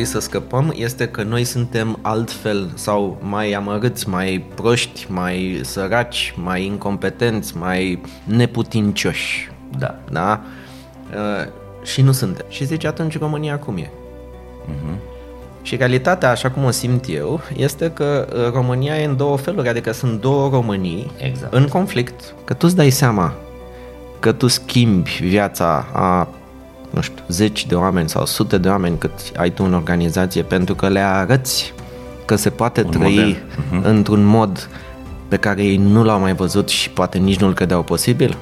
trebui să scăpăm este că noi suntem altfel sau mai amărâți, mai proști, mai săraci, mai incompetenți, mai neputincioși. Da? Și nu suntem. Și zice, atunci România cum e? Și realitatea, așa cum o simt eu, este că România e în două feluri, adică sunt două Românii în conflict. Că tu îți dai seama că tu schimbi viața a, nu știu, 10 de oameni sau sute de oameni cât ai tu în organizație, pentru că le arăți că se poate trăi într-un mod pe care ei nu l-au mai văzut și poate nici nu-l credeau posibil.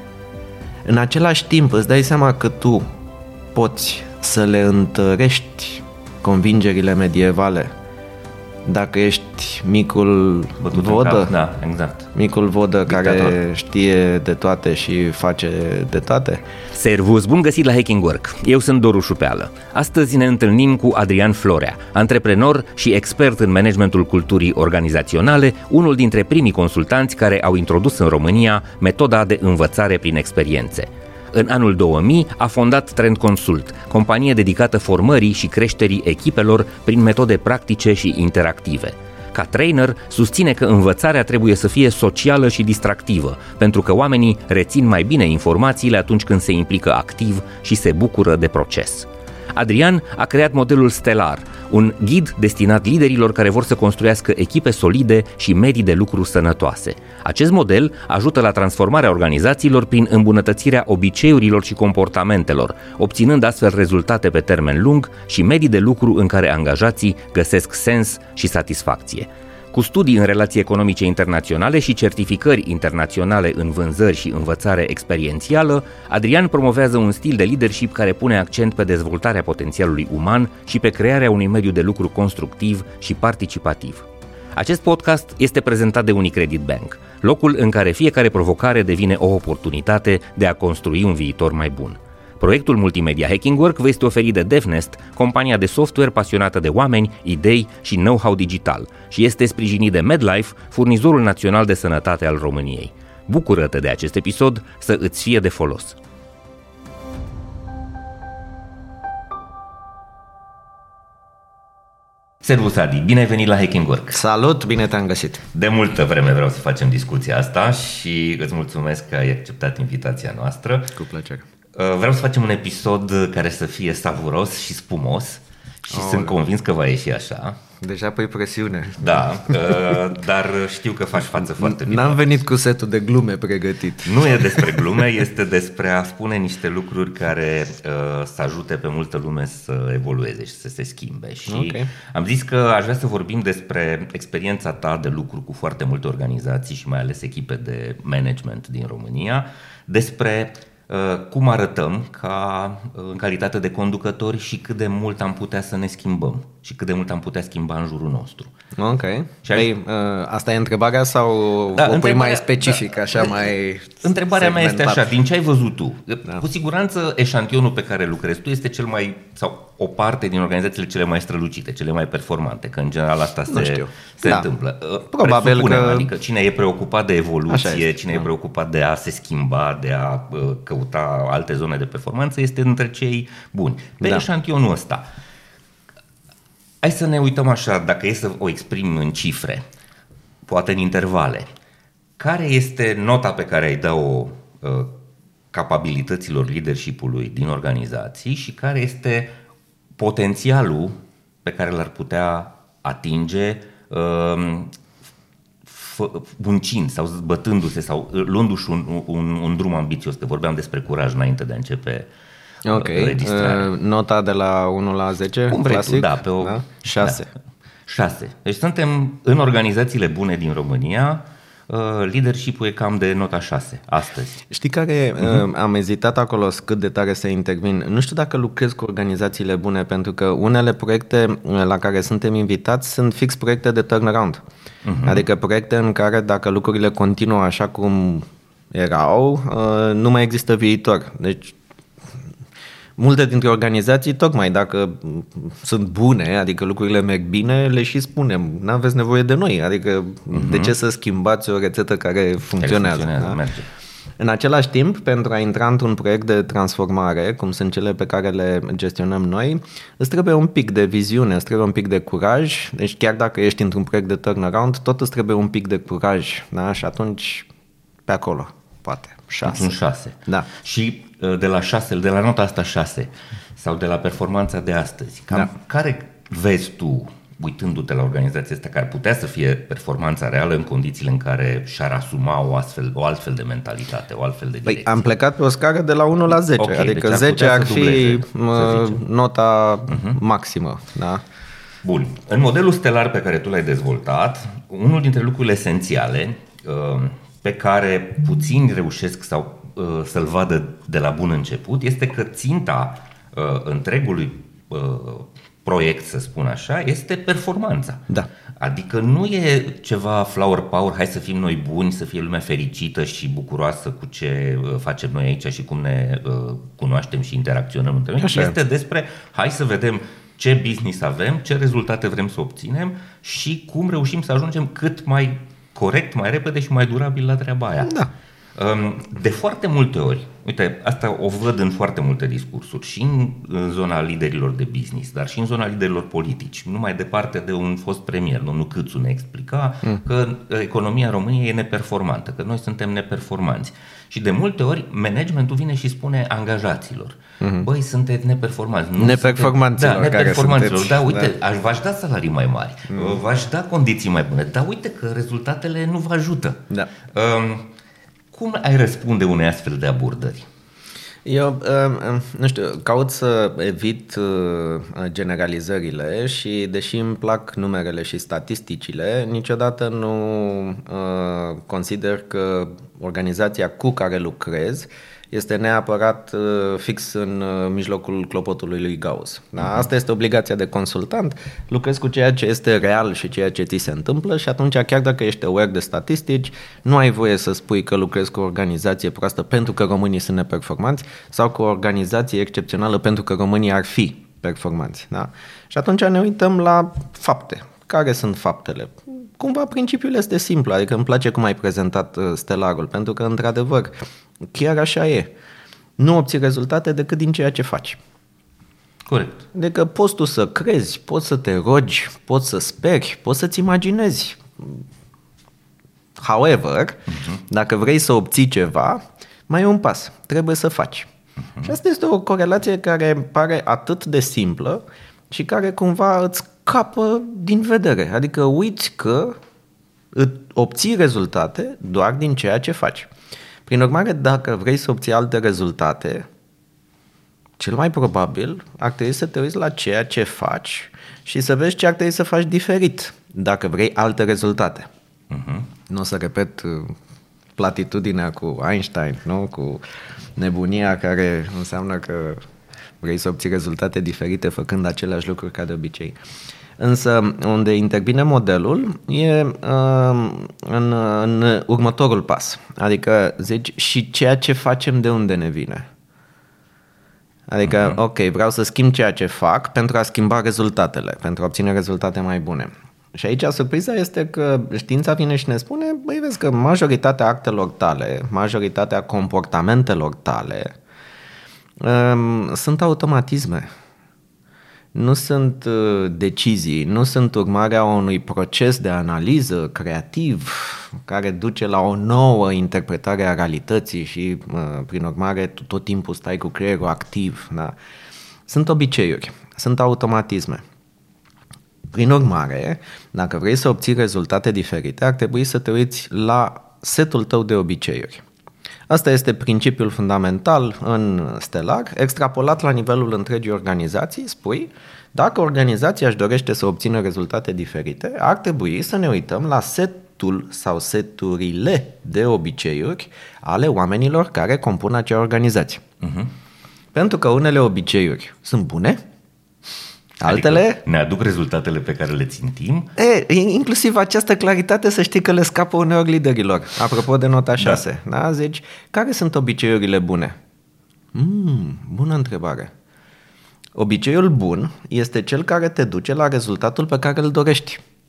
În același timp îți dai seama că tu poți să le întărești convingerile medievale dacă ești micul vodă, micul vodă dictator, care știe de toate și face de toate. Servus, bun găsit la Hacking Work. Eu sunt Doru Șupeală. Astăzi ne întâlnim cu Adrian Florea, antreprenor și expert în managementul culturii organizaționale, unul dintre primii consultanți care au introdus în România metoda de învățare prin experiențe. În anul 2000 a fondat Trend Consult, companie dedicată formării și creșterii echipelor prin metode practice și interactive. Ca trainer, susține că învățarea trebuie să fie socială și distractivă, pentru că oamenii rețin mai bine informațiile atunci când se implică activ și se bucură de proces. Adrian a creat modelul Stellar, un ghid destinat liderilor care vor să construiască echipe solide și medii de lucru sănătoase. Acest model ajută la transformarea organizațiilor prin îmbunătățirea obiceiurilor și comportamentelor, obținând astfel rezultate pe termen lung și medii de lucru în care angajații găsesc sens și satisfacție. Cu studii în relații economice internaționale și certificări internaționale în vânzări și învățare experiențială, Adrian promovează un stil de leadership care pune accent pe dezvoltarea potențialului uman și pe crearea unui mediu de lucru constructiv și participativ. Acest podcast este prezentat de Unicredit Bank, locul în care fiecare provocare devine o oportunitate de a construi un viitor mai bun. Proiectul multimedia Hacking Work vă este oferit de DevNest, compania de software pasionată de oameni, idei și know-how digital, și este sprijinit de MedLife, furnizorul național de sănătate al României. Bucură-te de acest episod să îți fie de folos. Servus, Adi, bine ai venit la Hacking Work. Salut, bine te-am găsit. De multă vreme vreau să facem discuția asta și îți mulțumesc că ai acceptat invitația noastră. Cu plăcere. Vreau să facem un episod care să fie savuros și spumos și sunt convins că va ieși așa. Deja pui presiune. Da, dar știu că faci față foarte bine. N-am venit cu setul de glume pregătit. Nu e despre glume, este despre a spune niște lucruri care să ajute pe multă lume să evolueze și să se schimbe. Și am zis că aș vrea să vorbim despre experiența ta de lucru cu foarte multe organizații și mai ales echipe de management din România, despre cum arătăm în calitate de conducători și cât de mult am putea să ne schimbăm și cât de mult am putea schimba în jurul nostru. Ok. Și asta e întrebarea sau o pui mai specific, așa mai Întrebarea segmentat? mea este așa, din ce ai văzut tu? Da. Cu siguranță eșantionul pe care lucrezi tu este cel mai, sau o parte din organizațiile cele mai strălucite, cele mai performante, că în general asta se întâmplă. Probabil că... Adică cine e preocupat de evoluție, cine e preocupat de a se schimba, de a căuta alte zone de performanță, este între cei buni. Pe eșantionul ăsta, hai să ne uităm așa, dacă e să o exprim în cifre, poate în intervale. Care este nota pe care ai dă-o capabilităților leadership-ului din organizații și care este potențialul pe care l-ar putea atinge muncind sau zbătându-se sau luându-și un drum ambițios, că vorbeam despre curaj înainte de a începe registrarea. Nota de la 1 la 10, cum vrei clasic? Tu, da, 6. Da, 6. Deci suntem în organizațiile bune din România, leadership-ul e cam de nota 6 astăzi. Știi care, am ezitat acolo cât de tare să intervin. Nu știu dacă lucrez cu organizațiile bune, pentru că unele proiecte la care suntem invitați sunt fix proiecte de turnaround. Adică proiecte în care dacă lucrurile continuă așa cum erau, nu mai există viitor. Deci multe dintre organizații, tocmai dacă sunt bune, adică lucrurile merg bine, le și spunem, n-aveți nevoie de noi, adică de ce să schimbați o rețetă care funcționează? Da? Merge. În același timp, pentru a intra într-un proiect de transformare, cum sunt cele pe care le gestionăm noi, îți trebuie un pic de viziune, îți trebuie un pic de curaj. Deci chiar dacă ești într-un proiect de turnaround, tot îți trebuie un pic de curaj. Da? Și atunci, pe acolo, poate, 6. Un 6. Da. Și de la nota asta 6, sau de la performanța de astăzi, care vezi tu, uitându-te la organizația asta, care putea să fie performanța reală în condițiile în care și-ar asuma o altfel de mentalitate, o altfel de direcție? Am plecat pe o scară de la 1 la 10, okay, adică deci 10 ar fi dubleze, nota maximă. Da? Bun. În modelul stelar pe care tu l-ai dezvoltat, unul dintre lucrurile esențiale pe care puțini reușesc sau să-l vadă de la bun început este că ținta întregului proiect, să spun așa, este performanța. Da. Adică nu e ceva flower power, hai să fim noi buni, să fie lumea fericită și bucuroasă cu ce facem noi aici și cum ne cunoaștem și interacționăm între noi. Este despre hai să vedem ce business avem, ce rezultate vrem să obținem și cum reușim să ajungem cât mai corect, mai repede și mai durabil la treaba aia. Da. De foarte multe ori, uite, asta o văd în foarte multe discursuri, și în zona liderilor de business, dar și în zona liderilor politici. Nu mai departe de un fost premier, domnul Câțu, ne explica că economia României e neperformantă, că noi suntem neperformanți. Și de multe ori managementul vine și spune angajaților: băi, sunteți neperformanți. Neperformanților. Neperformanților. Da, uite, v-aș da salarii mai mari, v-aș da condiții mai bune, dar uite că rezultatele nu vă ajută. Da. Cum ai răspunde unei astfel de abordări? Eu, nu știu, caut să evit generalizările și, deși îmi plac numerele și statisticile, niciodată nu consider că organizația cu care lucrez este neapărat fix în mijlocul clopotului lui Gauss. Da? Asta este obligația de consultant. Lucrezi cu ceea ce este real și ceea ce ți se întâmplă și atunci, chiar dacă ești aware de statistici, nu ai voie să spui că lucrezi cu o organizație proastă pentru că românii sunt neperformanți sau cu o organizație excepțională pentru că românii ar fi performanți. Da? Și atunci ne uităm la fapte. Care sunt faptele? Cumva principiul este simplu, adică îmi place cum ai prezentat stelarul, pentru că, într-adevăr, chiar așa e. Nu obții rezultate decât din ceea ce faci. Corect. Adică poți tu să crezi, poți să te rogi, poți să speri, poți să-ți imaginezi. However, dacă vrei să obții ceva, mai e un pas. Trebuie să faci. Și asta este o corelație care pare atât de simplă și care cumva îți scapă din vedere. Adică uiți că obții rezultate doar din ceea ce faci. Prin urmare, dacă vrei să obții alte rezultate, cel mai probabil ar trebui să te uiți la ceea ce faci și să vezi ce ar trebui să faci diferit dacă vrei alte rezultate. Nu o să repet platitudinea cu Einstein, nu? Cu nebunia care înseamnă că vrei să obții rezultate diferite făcând aceleași lucruri ca de obicei. Însă unde intervine modelul e în următorul pas. Adică zici, și ceea ce facem de unde ne vine? Adică, ok, vreau să schimb ceea ce fac pentru a schimba rezultatele, pentru a obține rezultate mai bune. Și aici surpriza este că știința vine și ne spune, băi, vezi că majoritatea actelor tale, majoritatea comportamentelor tale sunt automatisme. Nu sunt decizii, nu sunt urmarea unui proces de analiză creativ care duce la o nouă interpretare a realității și, prin urmare, tu tot timpul stai cu creierul activ. Da? Sunt obiceiuri, sunt automatisme. Prin urmare, dacă vrei să obții rezultate diferite, ar trebui să te uiți la setul tău de obiceiuri. Asta este principiul fundamental în Stellar, extrapolat la nivelul întregii organizații, spui, dacă organizația își dorește să obțină rezultate diferite, ar trebui să ne uităm la setul sau seturile de obiceiuri ale oamenilor care compun acea organizație. Pentru că unele obiceiuri sunt bune, altele... Adică ne aduc rezultatele pe care le țintim. Inclusiv această claritate, să știi că le scapă uneori liderilor. Apropo de nota 6. Da? Zici, care sunt obiceiurile bune? Bună întrebare. Obiceiul bun este cel care te duce la rezultatul pe care îl dorești.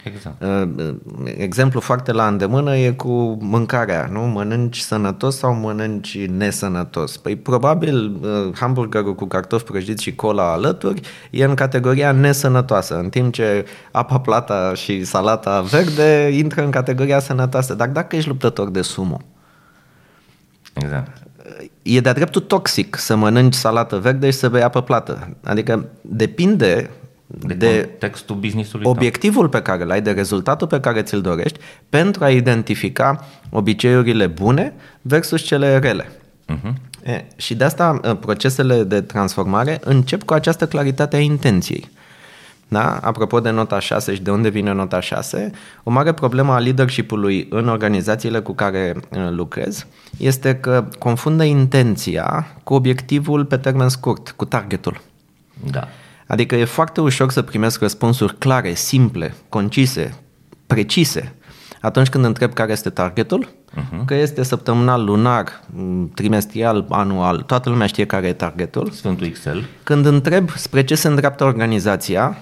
Exact. Exemplu foarte la îndemână e cu mâncarea, nu? Mănânci sănătos sau mănânci nesănătos? Păi probabil hamburgerul cu cartofi prăjiți și cola alături e în categoria nesănătoasă, în timp ce apa plata și salata verde intră în categoria sănătoasă. Dar dacă ești luptător de sumo, exact, e de-a dreptul toxic să mănânci salată verde și să bei apă plată. Adică depinde de contextul business-ului obiectivul pe care îl ai, de rezultatul pe care ți-l dorești, pentru a identifica obiceiurile bune versus cele rele. Și de asta procesele de transformare încep cu această claritate a intenției. Da? Apropo de nota 6 și de unde vine nota 6, o mare problemă a leadership-ului în organizațiile cu care lucrez este că confundă intenția cu obiectivul pe termen scurt, cu targetul. Da. Adică e foarte ușor să primesc răspunsuri clare, simple, concise, precise, atunci când întreb care este targetul, că este săptămânal, lunar, trimestrial, anual, toată lumea știe care e targetul. Sfântul Excel. Când întreb spre ce se îndreaptă organizația,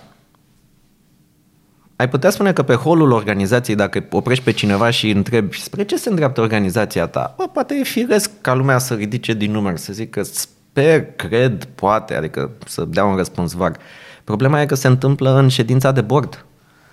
ai putea spune că pe holul organizației, dacă oprești pe cineva și întrebi spre ce se îndreaptă organizația ta, poate e firesc ca lumea să ridice din număr, să zică sper, cred, poate, adică să dea un răspuns vag. Problema e că se întâmplă în ședința de board.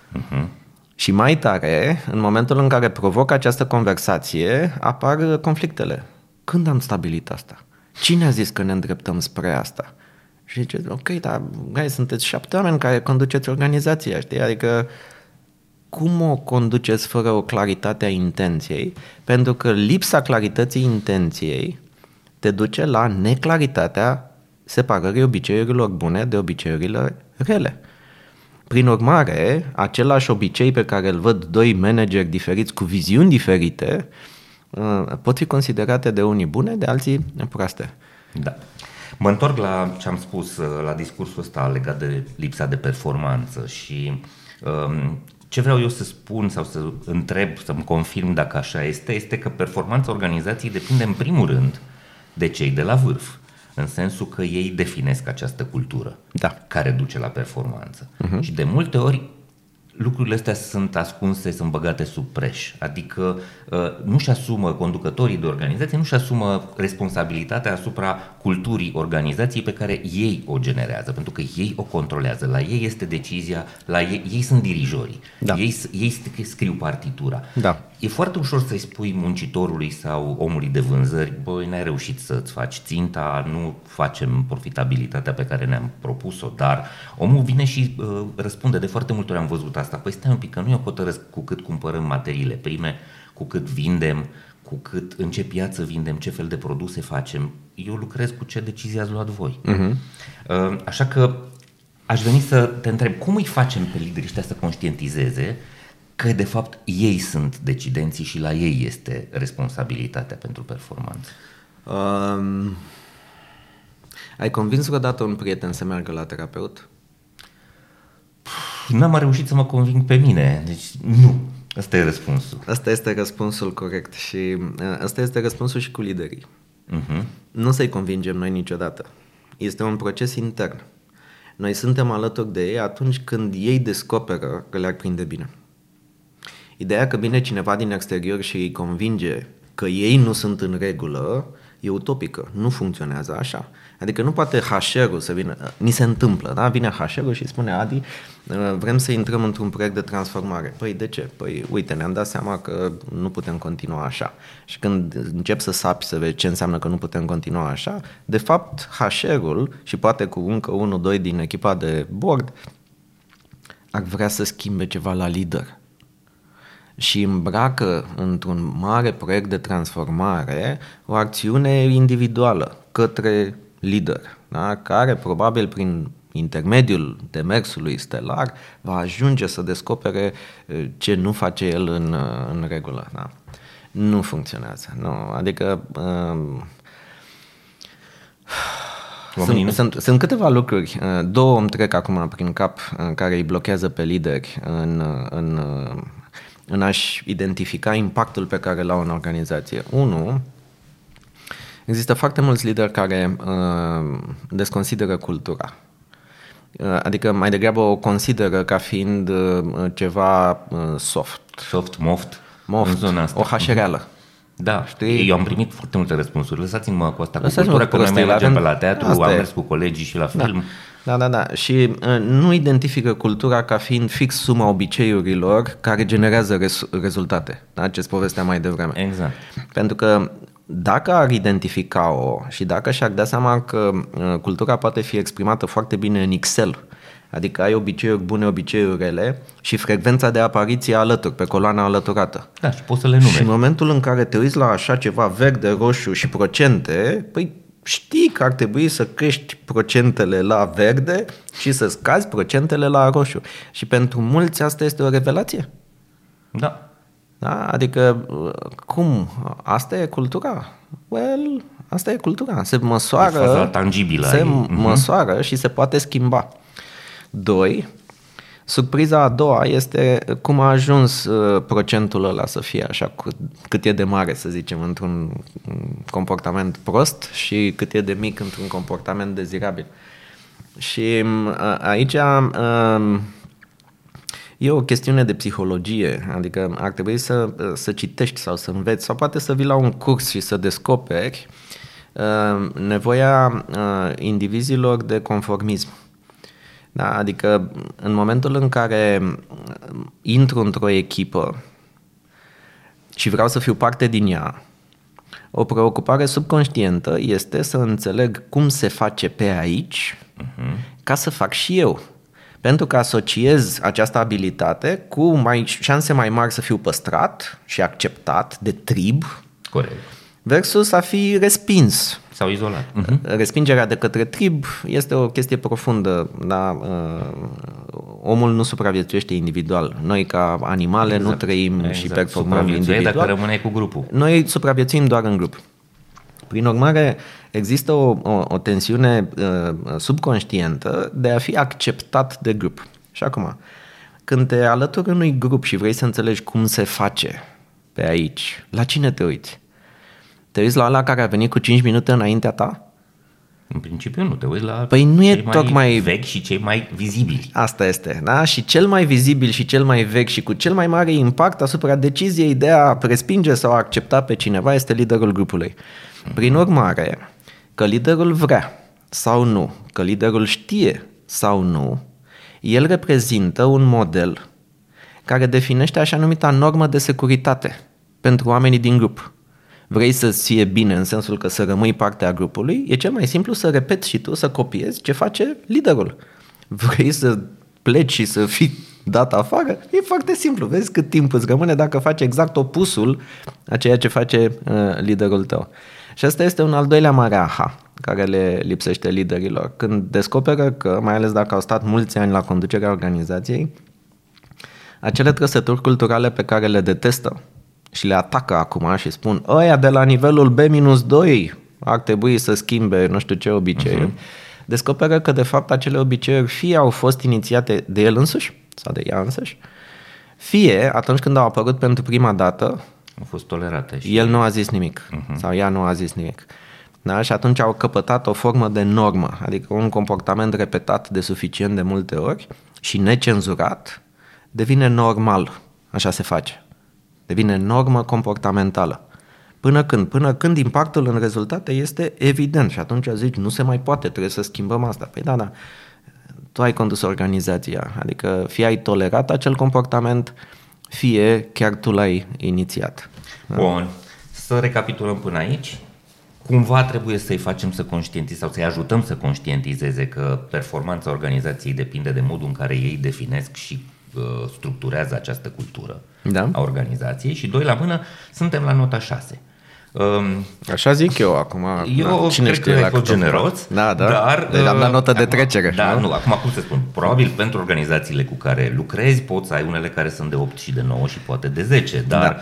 Și mai tare, în momentul în care provoc această conversație, apar conflictele. Când am stabilit asta? Cine a zis că ne îndreptăm spre asta? Și zice, ok, dar sunteți 7 oameni care conduceți organizația, știi? Adică cum o conduceți fără o claritate a intenției? Pentru că lipsa clarității intenției te duce la neclaritatea separării obiceiurilor bune de obiceiurile rele. Prin urmare, același obicei pe care îl văd doi manageri diferiți cu viziuni diferite pot fi considerate de unii bune, de alții proaste. Da. Mă întorc la ce am spus, la discursul ăsta legat de lipsa de performanță și ce vreau eu să spun sau să întreb, să-mi confirm dacă așa este că performanța organizației depinde în primul rând de cei de la vârf, în sensul că ei definesc această cultură care duce la performanță. Și de multe ori lucrurile astea sunt ascunse, sunt băgate sub preș, adică nu-și asumă conducătorii de organizație, nu-și asumă responsabilitatea asupra culturii organizației pe care ei o generează, pentru că ei o controlează, la ei este decizia, ei sunt dirijorii, ei scriu partitura. E foarte ușor să-i spui muncitorului sau omului de vânzări, băi, n-ai reușit să-ți faci ținta, nu facem profitabilitatea pe care ne-am propus-o, dar omul vine și răspunde, de foarte multe ori am văzut asta, păi stai un pic, că nu eu hotărăsc cu cât cumpărăm materiile prime, cu cât vindem, cu cât în ce piață vindem, ce fel de produse facem, eu lucrez cu ce decizie ați luat voi. Așa că aș veni să te întreb, cum îi facem pe liderii ăștia să conștientizeze că de fapt ei sunt decidenții și la ei este responsabilitatea pentru performanță? Ai convins vreodată un prieten să meargă la terapeut? N-am reușit să mă conving pe mine, deci nu. Asta e răspunsul. Asta este răspunsul corect și asta este răspunsul și cu liderii. Nu să-i convingem noi niciodată. Este un proces intern. Noi suntem alături de ei atunci când ei descoperă că le-ar prinde bine. Ideea că vine cineva din exterior și îi convinge că ei nu sunt în regulă e utopică, nu funcționează așa. Adică nu poate HR-ul să vină, ni se întâmplă, da? Vine HR-ul și spune, Adi, vrem să intrăm într-un proiect de transformare. Păi de ce? Păi uite, ne-am dat seama că nu putem continua așa. Și când încep să sapi să vezi ce înseamnă că nu putem continua așa, de fapt HR-ul și poate cu încă 1-2 din echipa de board ar vrea să schimbe ceva la lider. Și îmbracă într-un mare proiect de transformare o acțiune individuală către lider, da? Care probabil prin intermediul demersului stelar va ajunge să descopere ce nu face el în regulă. Da? Nu funcționează. Nu. Adică sunt câteva lucruri, două îmi trec acum prin cap care îi blochează pe lideri în a-și identifica impactul pe care l-au în organizație. 1. Există foarte mulți lideri care desconsideră cultura. Adică mai degrabă o consideră ca fiind ceva soft. Soft, moft în zona asta. O hașereală. Da, știi? Eu am primit foarte multe răspunsuri. Lăsați-mă cu asta, cu cultura, că noi mai mergem pe la teatru, am mers cu colegii și la film. Da. Și nu identifică cultura ca fiind fix suma obiceiurilor care generează rezultate. Da? Ce-ți povestea mai devreme. Exact. Pentru că dacă ar identifica-o și dacă și-ar da seama că cultura poate fi exprimată foarte bine în Excel, adică ai obiceiuri bune, obiceiuri rele și frecvența de apariție alături, pe coloana alăturată. Da, și poți să le numeri. Și în momentul în care te uiți la așa ceva verde, roșu și procente, păi știi că ar trebui să crești procentele la verde și să scazi procentele la roșu. Și pentru mulți asta este o revelație. Da. Da? Adică, cum? Asta e cultura? Well, asta e cultura. Se măsoară, tangibilă. Se măsoară și se poate schimba. 2. Surpriza a doua este cum a ajuns procentul ăla să fie așa, cât e de mare, să zicem, într-un comportament prost și cât e de mic într-un comportament dezirabil. Și aici e o chestiune de psihologie, adică ar trebui să citești sau să înveți sau poate să vii la un curs și să descoperi nevoia indivizilor de conformism. Da, adică în momentul în care intru într-o echipă și vreau să fiu parte din ea, o preocupare subconștientă este să înțeleg cum se face pe aici ca să fac și eu. Pentru că asociez această abilitate cu șanse mai mari să fiu păstrat și acceptat de trib. Corect. Versus a fi respins. Sau izolat. Respingerea de către trib este o chestie profundă. Da? Omul nu supraviețuiește individual. Noi ca animale nu trăim și performăm individual. Dacă rămâne cu grupul. Noi supraviețuim doar în grup. Prin urmare, există o tensiune subconștientă de a fi acceptat de grup. Și acum, când te alături unui grup și vrei să înțelegi cum se face pe aici, la cine te uiți? Te uiți la ăla care a venit cu 5 minute înaintea ta? În principiu nu, te uiți la cei mai vechi și cei mai vizibili. Asta este, da? Și cel mai vizibil și cel mai vechi și cu cel mai mare impact asupra deciziei de a respinge sau a accepta pe cineva este liderul grupului. Prin urmare, că liderul vrea sau nu, că liderul știe sau nu, el reprezintă un model care definește așa numita normă de securitate pentru oamenii din grup. Vrei să-ți fie bine în sensul că să rămâi parte a grupului, e cel mai simplu să repeți și tu, să copiezi ce face liderul. Vrei să pleci și să fii dat afară? E foarte simplu, vezi cât timp îți rămâne dacă faci exact opusul a ceea ce face liderul tău. Și asta este un al doilea mare aha care le lipsește liderilor. Când descoperă că, mai ales dacă au stat mulți ani la conducerea organizației, acele trăsături culturale pe care le detestă și le atacă acum și spun ăia de la nivelul B-2 ar trebui să schimbe nu știu ce obiceiuri, descoperă că de fapt acele obiceiuri fie au fost inițiate de el însuși sau de ea însăși, fie atunci când au apărut pentru prima dată au fost tolerate și el nu a zis nimic sau ea nu a zis nimic. Da? Și atunci au căpătat o formă de normă, adică un comportament repetat de suficient de multe ori și necenzurat devine normal, așa se face. Devine normă comportamentală. Până când impactul în rezultate este evident și atunci zici, nu se mai poate, trebuie să schimbăm asta. Păi da, tu ai condus organizația, adică fie ai tolerat acel comportament, fie chiar tu l-ai inițiat. Bun, să recapitulăm până aici. Cumva trebuie să-i facem să conștientizeze sau să-i ajutăm să conștientizeze că performanța organizației depinde de modul în care ei definesc și structurează această cultură a organizației și doi la mână, suntem la nota 6. Așa zic eu acum. Eu cred că ai fost generos, dar deci am dat notă de trecere. Da, nu, acum cum să spun, probabil pentru organizațiile cu care lucrezi poți să ai unele care sunt de 8 și de 9 și poate de 10, dar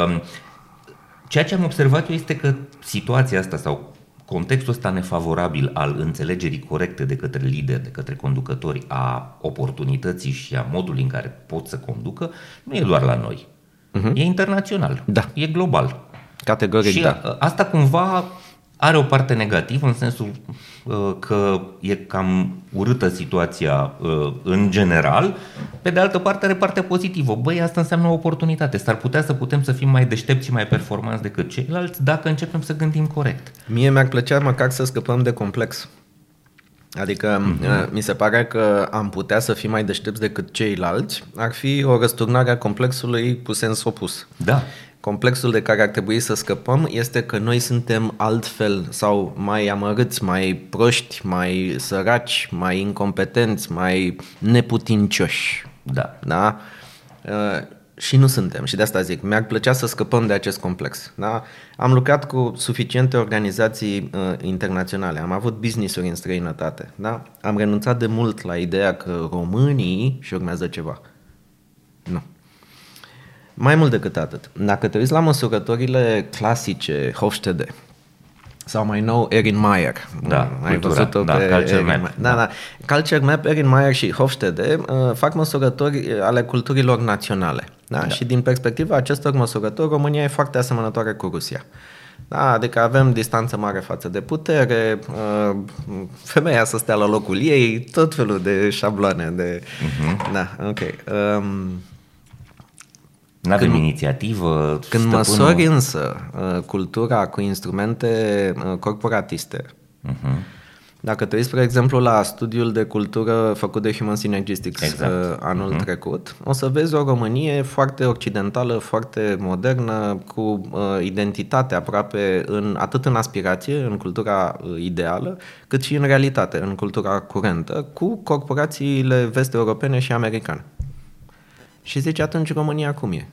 ceea ce am observat eu este că situația asta sau contextul ăsta nefavorabil al înțelegerii corecte de către lideri, de către conducători a oportunității și a modului în care pot să conducă, nu e doar la noi. E internațional, e global. Categoric, și asta cumva Are o parte negativă în sensul că e cam urâtă situația în general, pe de altă parte are parte pozitivă. Băi, asta înseamnă o oportunitate. S-ar putea să putem să fim mai deștepți și mai performanți decât ceilalți dacă începem să gândim corect. Mie mi-ar plăcea măcar să scăpăm de complex. Adică mi se pare că am putea să fim mai deștepți decât ceilalți, ar fi o răsturnare a complexului cu sens opus. Da. Complexul de care ar trebui să scăpăm este că noi suntem altfel sau mai amărâți, mai proști, mai săraci, mai incompetenți, mai neputincioși. Da. Da? Și nu suntem. Și de asta zic, mi-ar plăcea să scăpăm de acest complex. Da? Am lucrat cu suficiente organizații internaționale, am avut business-uri în străinătate. Da? Am renunțat de mult la ideea că românii și urmează ceva. Nu. Mai mult decât atât, dacă te uiți la măsurătorile clasice Hofstede sau mai nou Erin Meyer, ai văzut-o pe Culture Map. Da. Culture Map, Erin Meyer și Hofstede fac măsurători ale culturilor naționale. Da? Da. Și din perspectiva acestor măsurători, România e foarte asemănătoare cu Rusia. Da, adică avem distanță mare față de putere, femeia să stea la locul ei, tot felul de șabloane de... Da, ok. N-avem inițiativă. Când măsori însă cultura cu instrumente corporatiste, dacă te uiți, spre exemplu, la studiul de cultură făcut de Human Synergistics anul trecut, o să vezi o Românie foarte occidentală, foarte modernă, cu identitate aproape atât în aspirație, în cultura ideală, cât și în realitate, în cultura curentă, cu corporațiile vest-europene și americane. Și zici, atunci România cum e?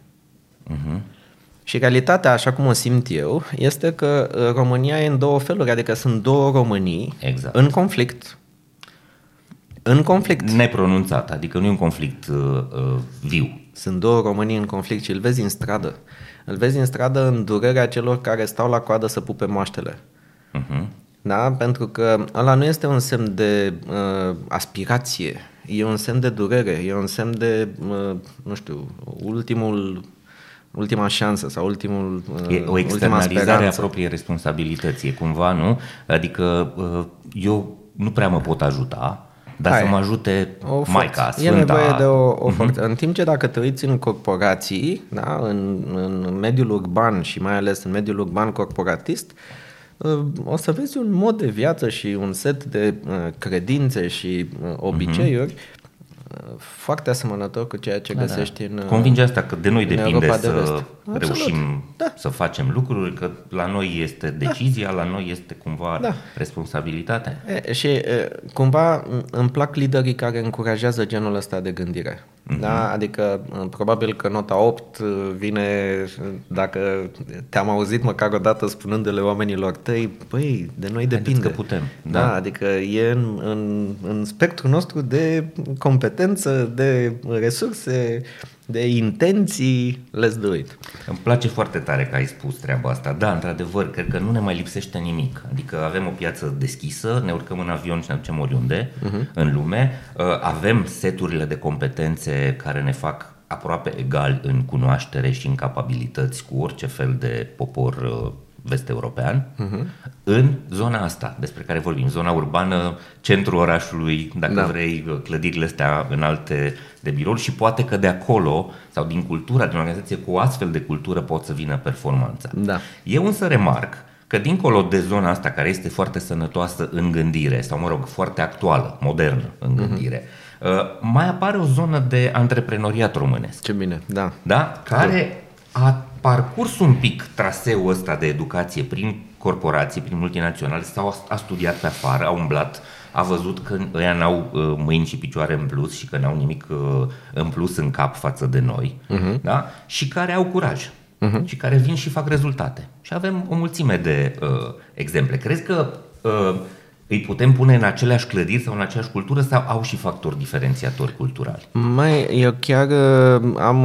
Și realitatea, așa cum o simt eu, este că România e în două feluri, adică sunt două Românii în conflict. În conflict. Nepronunțat, adică nu e un conflict viu. Sunt două Românii în conflict și îl vezi în stradă. Îl vezi în stradă în durerea celor care stau la coadă să pupe moaștele. Da? Pentru că ăla nu este un semn de aspirație, e un semn de durere, e un semn de, nu știu, ultima șansă sau e o externalizare a propriei responsabilități, e cumva, nu? Adică eu nu prea mă pot ajuta, dar să mă ajute Maica, Sfânta. E nevoie de o forță. În timp ce dacă te uiți în corporații, da, în mediul urban și mai ales în mediul urban corporatist, o să vezi un mod de viață și un set de credințe și obiceiuri foarte asemănător cu ceea ce găsești în Convinge asta că de noi depinde să reușim să facem lucruri, că la noi este decizia, la noi este cumva responsabilitatea. Și cumva îmi plac liderii care încurajează genul ăsta de gândire. Da? Adică probabil că nota 8 vine dacă te-am auzit măcar o dată spunându-le oamenilor tăi, băi, de noi depinde. Că putem. Da, adică e în spectrul nostru de competență, de resurse, de intenții, let's do it. Îmi place foarte tare că ai spus treaba asta. Da, într-adevăr, cred că nu ne mai lipsește nimic. Adică avem o piață deschisă, ne urcăm în avion și ne ducem oriunde în lume, avem seturile de competențe care ne fac aproape egali în cunoaștere și în capabilități cu orice fel de popor vest-european, în zona asta despre care vorbim, zona urbană, centrul orașului, dacă vrei, clădirile astea înalte de birouri, și poate că de acolo sau din cultura, din organizație cu o astfel de cultură pot să vină performanța. Da. Eu însă remarc că dincolo de zona asta care este foarte sănătoasă în gândire sau, mă rog, foarte actuală, modernă în gândire, mai apare o zonă de antreprenoriat românesc. Ce bine, da. Da? Care a parcurs un pic traseul ăsta de educație prin corporații, prin multinaționale, sau a studiat pe afară, a umblat, a văzut că ăia n-au mâini și picioare în plus și că n-au nimic în plus în cap față de noi, da? Și care au curaj și care vin și fac rezultate. Și avem o mulțime de exemple. Crezi că îi putem pune în aceleași clădiri sau în aceeași cultură sau au și factori diferențiatori culturali? Eu chiar am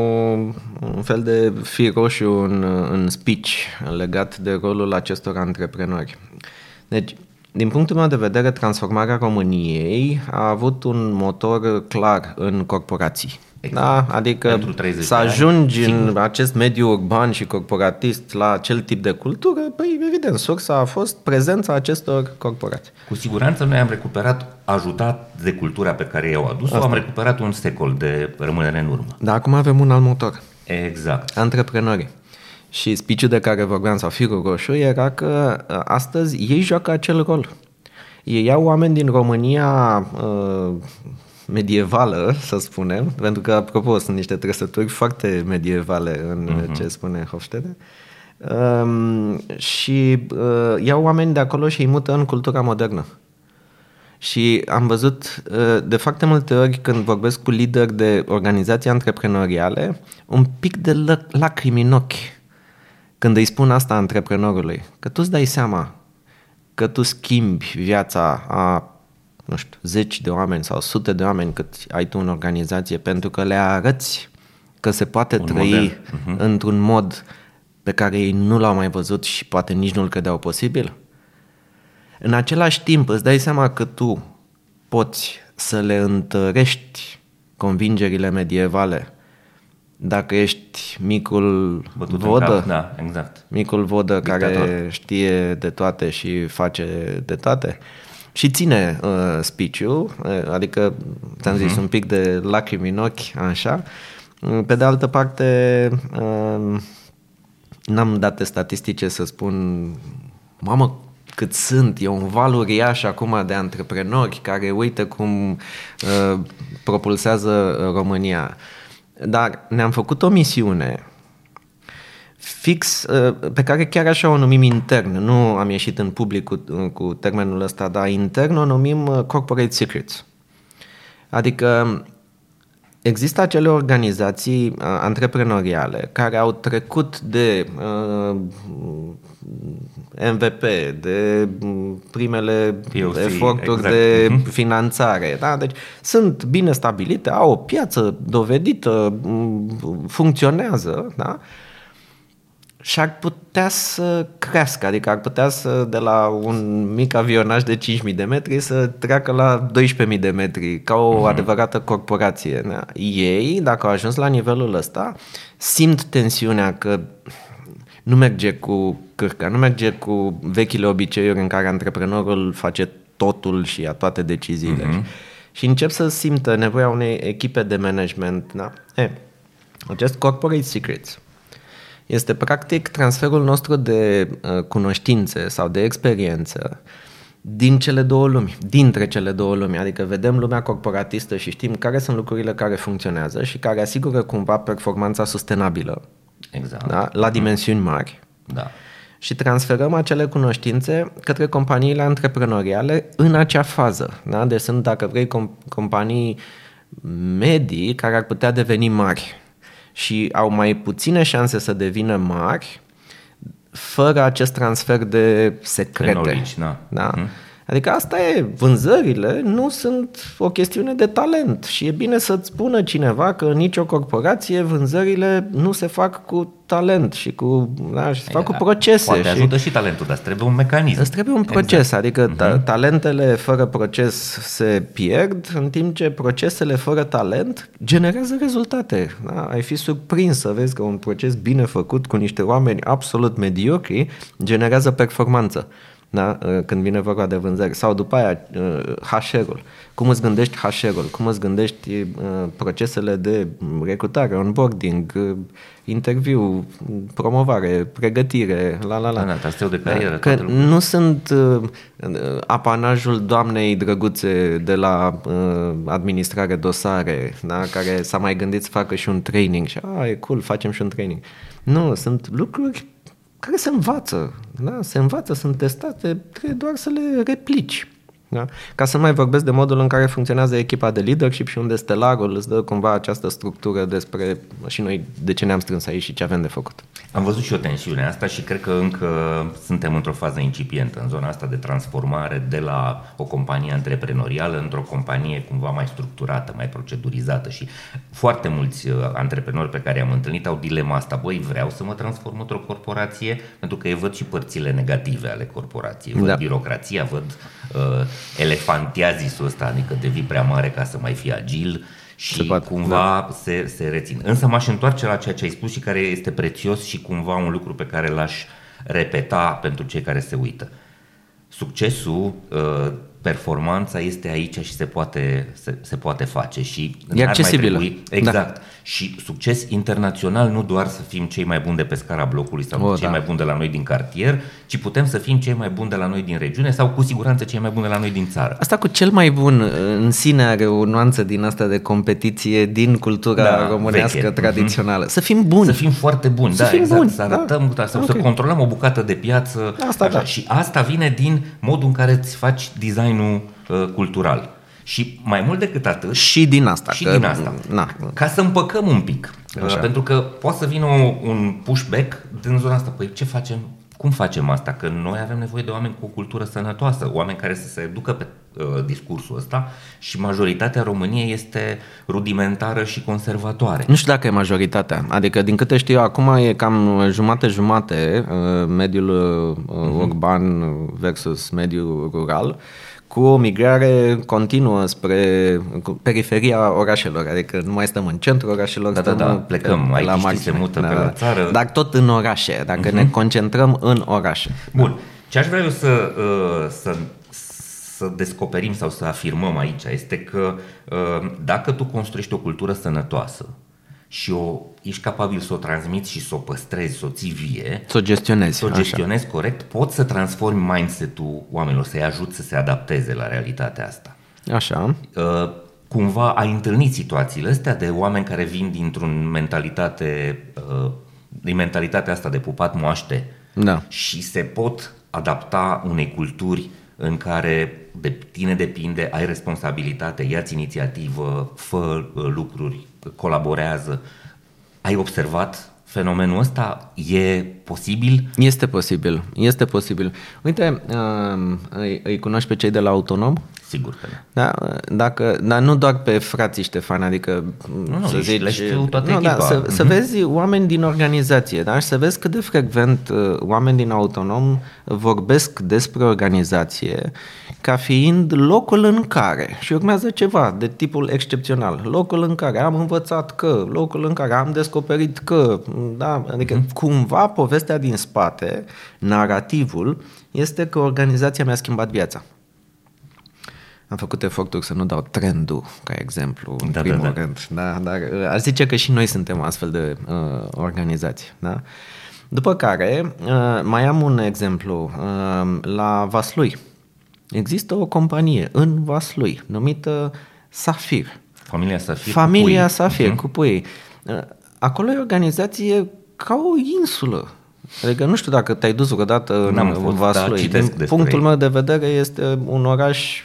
un fel de fir roșu în speech legat de rolul acestor antreprenori. Deci, din punctul meu de vedere, transformarea României a avut un motor clar în corporații. Exact. Da? Adică să ajungi în acest mediu urban și corporatist la acel tip de cultură, păi evident, sursa a fost prezența acestor corporații. Cu siguranță noi am recuperat, ajutat de cultura pe care i-au adus-o, am recuperat un secol de rămânere în urmă. Dar acum avem un alt motor. Exact. Antreprenorii. Și speech-ul de care vorbeam, sau firul roșu, era că astăzi ei joacă acel rol. Ei iau oameni din România medievală, să spunem, pentru că, apropo, sunt niște trăsături foarte medievale în ce spune Hofstede, și iau oameni de acolo și îi mută în cultura modernă. Și am văzut de foarte multe ori când vorbesc cu lideri de organizații antreprenoriale, un pic de lacrimi în ochi când îi spun asta antreprenorului, că tu îți dai seama că tu schimbi viața a, nu știu, 10 de oameni sau sute de oameni cât ai tu în organizație, pentru că le arăți că se poate trăi într-un mod pe care ei nu l-au mai văzut și poate nici nu-l credeau posibil. În același timp îți dai seama că tu poți să le întărești convingerile medievale dacă ești micul vodă, da, exact. Micul vodă dictator care știe de toate și face de toate și ține speech-ul, adică ți-am zis un pic de lacrimi în ochi, așa. Pe de altă parte, n-am date statistice să spun, mamă, cât sunt, e un val uriaș acum de antreprenori care uită cum propulsează România. Dar ne-am făcut o misiune fix, pe care chiar așa o numim intern, nu am ieșit în public cu termenul ăsta, dar intern o numim Corporate Secrets. Adică există acele organizații antreprenoriale care au trecut de MVP, de primele POC, eforturi de finanțare. Da? Deci sunt bine stabilite, au o piață dovedită, funcționează, da? Și ar putea să crească, adică ar putea să, de la un mic avionaj de 5.000 de metri, să treacă la 12.000 de metri, ca o adevărată corporație. Da? Ei, dacă au ajuns la nivelul ăsta, simt tensiunea că nu merge cu cârca, nu merge cu vechile obiceiuri în care antreprenorul face totul și ia toate deciziile. Și încep să simtă nevoia unei echipe de management. Da? Acest Corporate Secrets este practic transferul nostru de cunoștințe sau de experiență dintre cele două lumi, adică vedem lumea corporatistă și știm care sunt lucrurile care funcționează și care asigură cumva performanța sustenabilă, exact, da? La dimensiuni mari. Da. Și transferăm acele cunoștințe către companiile antreprenoriale în acea fază. Da? Deci sunt, dacă vrei, companii medii care ar putea deveni mari și au mai puține șanse să devină mari fără acest transfer de secrete. Knowledge, da? Adică asta e, vânzările nu sunt o chestiune de talent și e bine să-ți spună cineva că în nicio corporație vânzările nu se fac cu talent și se fac cu procese. Poate ajută și talentul, dar îți trebuie un mecanism. Îți trebuie un proces, exact. Adică talentele fără proces se pierd, în timp ce procesele fără talent generează rezultate. Da? Ai fi surprins să vezi că un proces bine făcut cu niște oameni absolut mediocri generează performanță. Da? Când vine vorba de vânzări. Sau după aia HR-ul. Cum îți gândești HR-ul? Cum îți gândești procesele de recrutare, onboarding, interviu, promovare, pregătire, traseu de carieră. Că nu sunt apanajul doamnei drăguțe de la administrare dosare, da? Care s-a mai gândit să facă și un training și e cool, facem și un training. Nu, sunt lucruri care se învață, da? Se învață, sunt testate, trebuie doar să le replici. Da? Ca să mai vorbesc de modul în care funcționează echipa de leadership și unde stelarul îți dă cumva această structură despre și noi de ce ne-am strâns aici și ce avem de făcut. Am văzut și o tensiune asta și cred că încă suntem într-o fază incipientă în zona asta de transformare de la o companie antreprenorială într-o companie cumva mai structurată, mai procedurizată și foarte mulți antreprenori pe care i-am întâlnit au dilema asta. Băi, vreau să mă transform într-o corporație pentru că eu văd și părțile negative ale corporației. Văd birocrația, văd elefantiazisul ăsta, adică devii prea mare ca să mai fii agil și cumva se rețin. Însă m-aș întoarce la ceea ce ai spus și care este prețios și cumva un lucru pe care l-aș repeta pentru cei care se uită. Succesul, performanța este aici și se poate face și e accesibilă. Exact. Și succes internațional, nu doar să fim cei mai buni de pe scara blocului sau cei mai buni de la noi din cartier, ci putem să fim cei mai buni de la noi din regiune sau cu siguranță cei mai buni de la noi din țară. Asta cu cel mai bun în sine are o nuanță din asta de competiție din cultura românească veche, tradițională. Să fim buni. Să fim foarte buni, exact. Să arătăm, sau să controlăm o bucată de piață. Și asta vine din modul în care îți faci designul cultural. Și mai mult decât atât... Și din asta. Ca să împăcăm un pic. Pentru că poate să vină un pushback din zona asta. Păi ce facem? Cum facem asta? Că noi avem nevoie de oameni cu o cultură sănătoasă, oameni care să se educă pe discursul ăsta și majoritatea României este rudimentară și conservatoare. Nu știu dacă e majoritatea. Adică, din câte știu eu, acum e cam jumate-jumate mediul urban versus mediul rural, cu o migrare continuă spre periferia orașelor, adică nu mai stăm în centrul orașelor, plecăm, aici se mută pe la țară. Dar tot în orașe, dacă ne concentrăm în orașe. Bun, ce aș vrea eu să descoperim sau să afirmăm aici este că dacă tu construiești o cultură sănătoasă și ești capabil să o transmiți și să o păstrezi, să o ții vie, să o gestionezi corect, poți să transformi mindset-ul oamenilor, să-i ajuți să se adapteze la realitatea asta. Așa. Cumva ai întâlnit situațiile astea de oameni care vin dintr-un din mentalitatea asta de pupat moaște și se pot adapta unei culturi în care de tine depinde, ai responsabilitate, ia-ți inițiativă, fă lucruri, colaborează. Ai observat fenomenul ăsta? E posibil? Este posibil. Uite, îi cunoști pe cei de la Autonom? Sigur că da. Dar nu doar pe frații Ștefan, adică să zici, să vezi oameni din organizație, da? Și să vezi cât de frecvent oameni din Autonom vorbesc despre organizație ca fiind locul în care, și urmează ceva de tipul excepțional, locul în care am învățat că, locul în care am descoperit că, da? Adică cumva povestea din spate, narativul, este că organizația mi-a schimbat viața. Am făcut eforturi să nu dau trendul ca exemplu în primul rând, da? Dar aș zice că și noi suntem astfel de organizații. Da? După care mai am un exemplu la Vaslui. Există o companie în Vaslui numită Safir. Familia Safir cu puii. Acolo e o organizație ca o insulă. Adică nu știu dacă te-ai dus vreodată în Vaslui. Din punctul meu de vedere este un oraș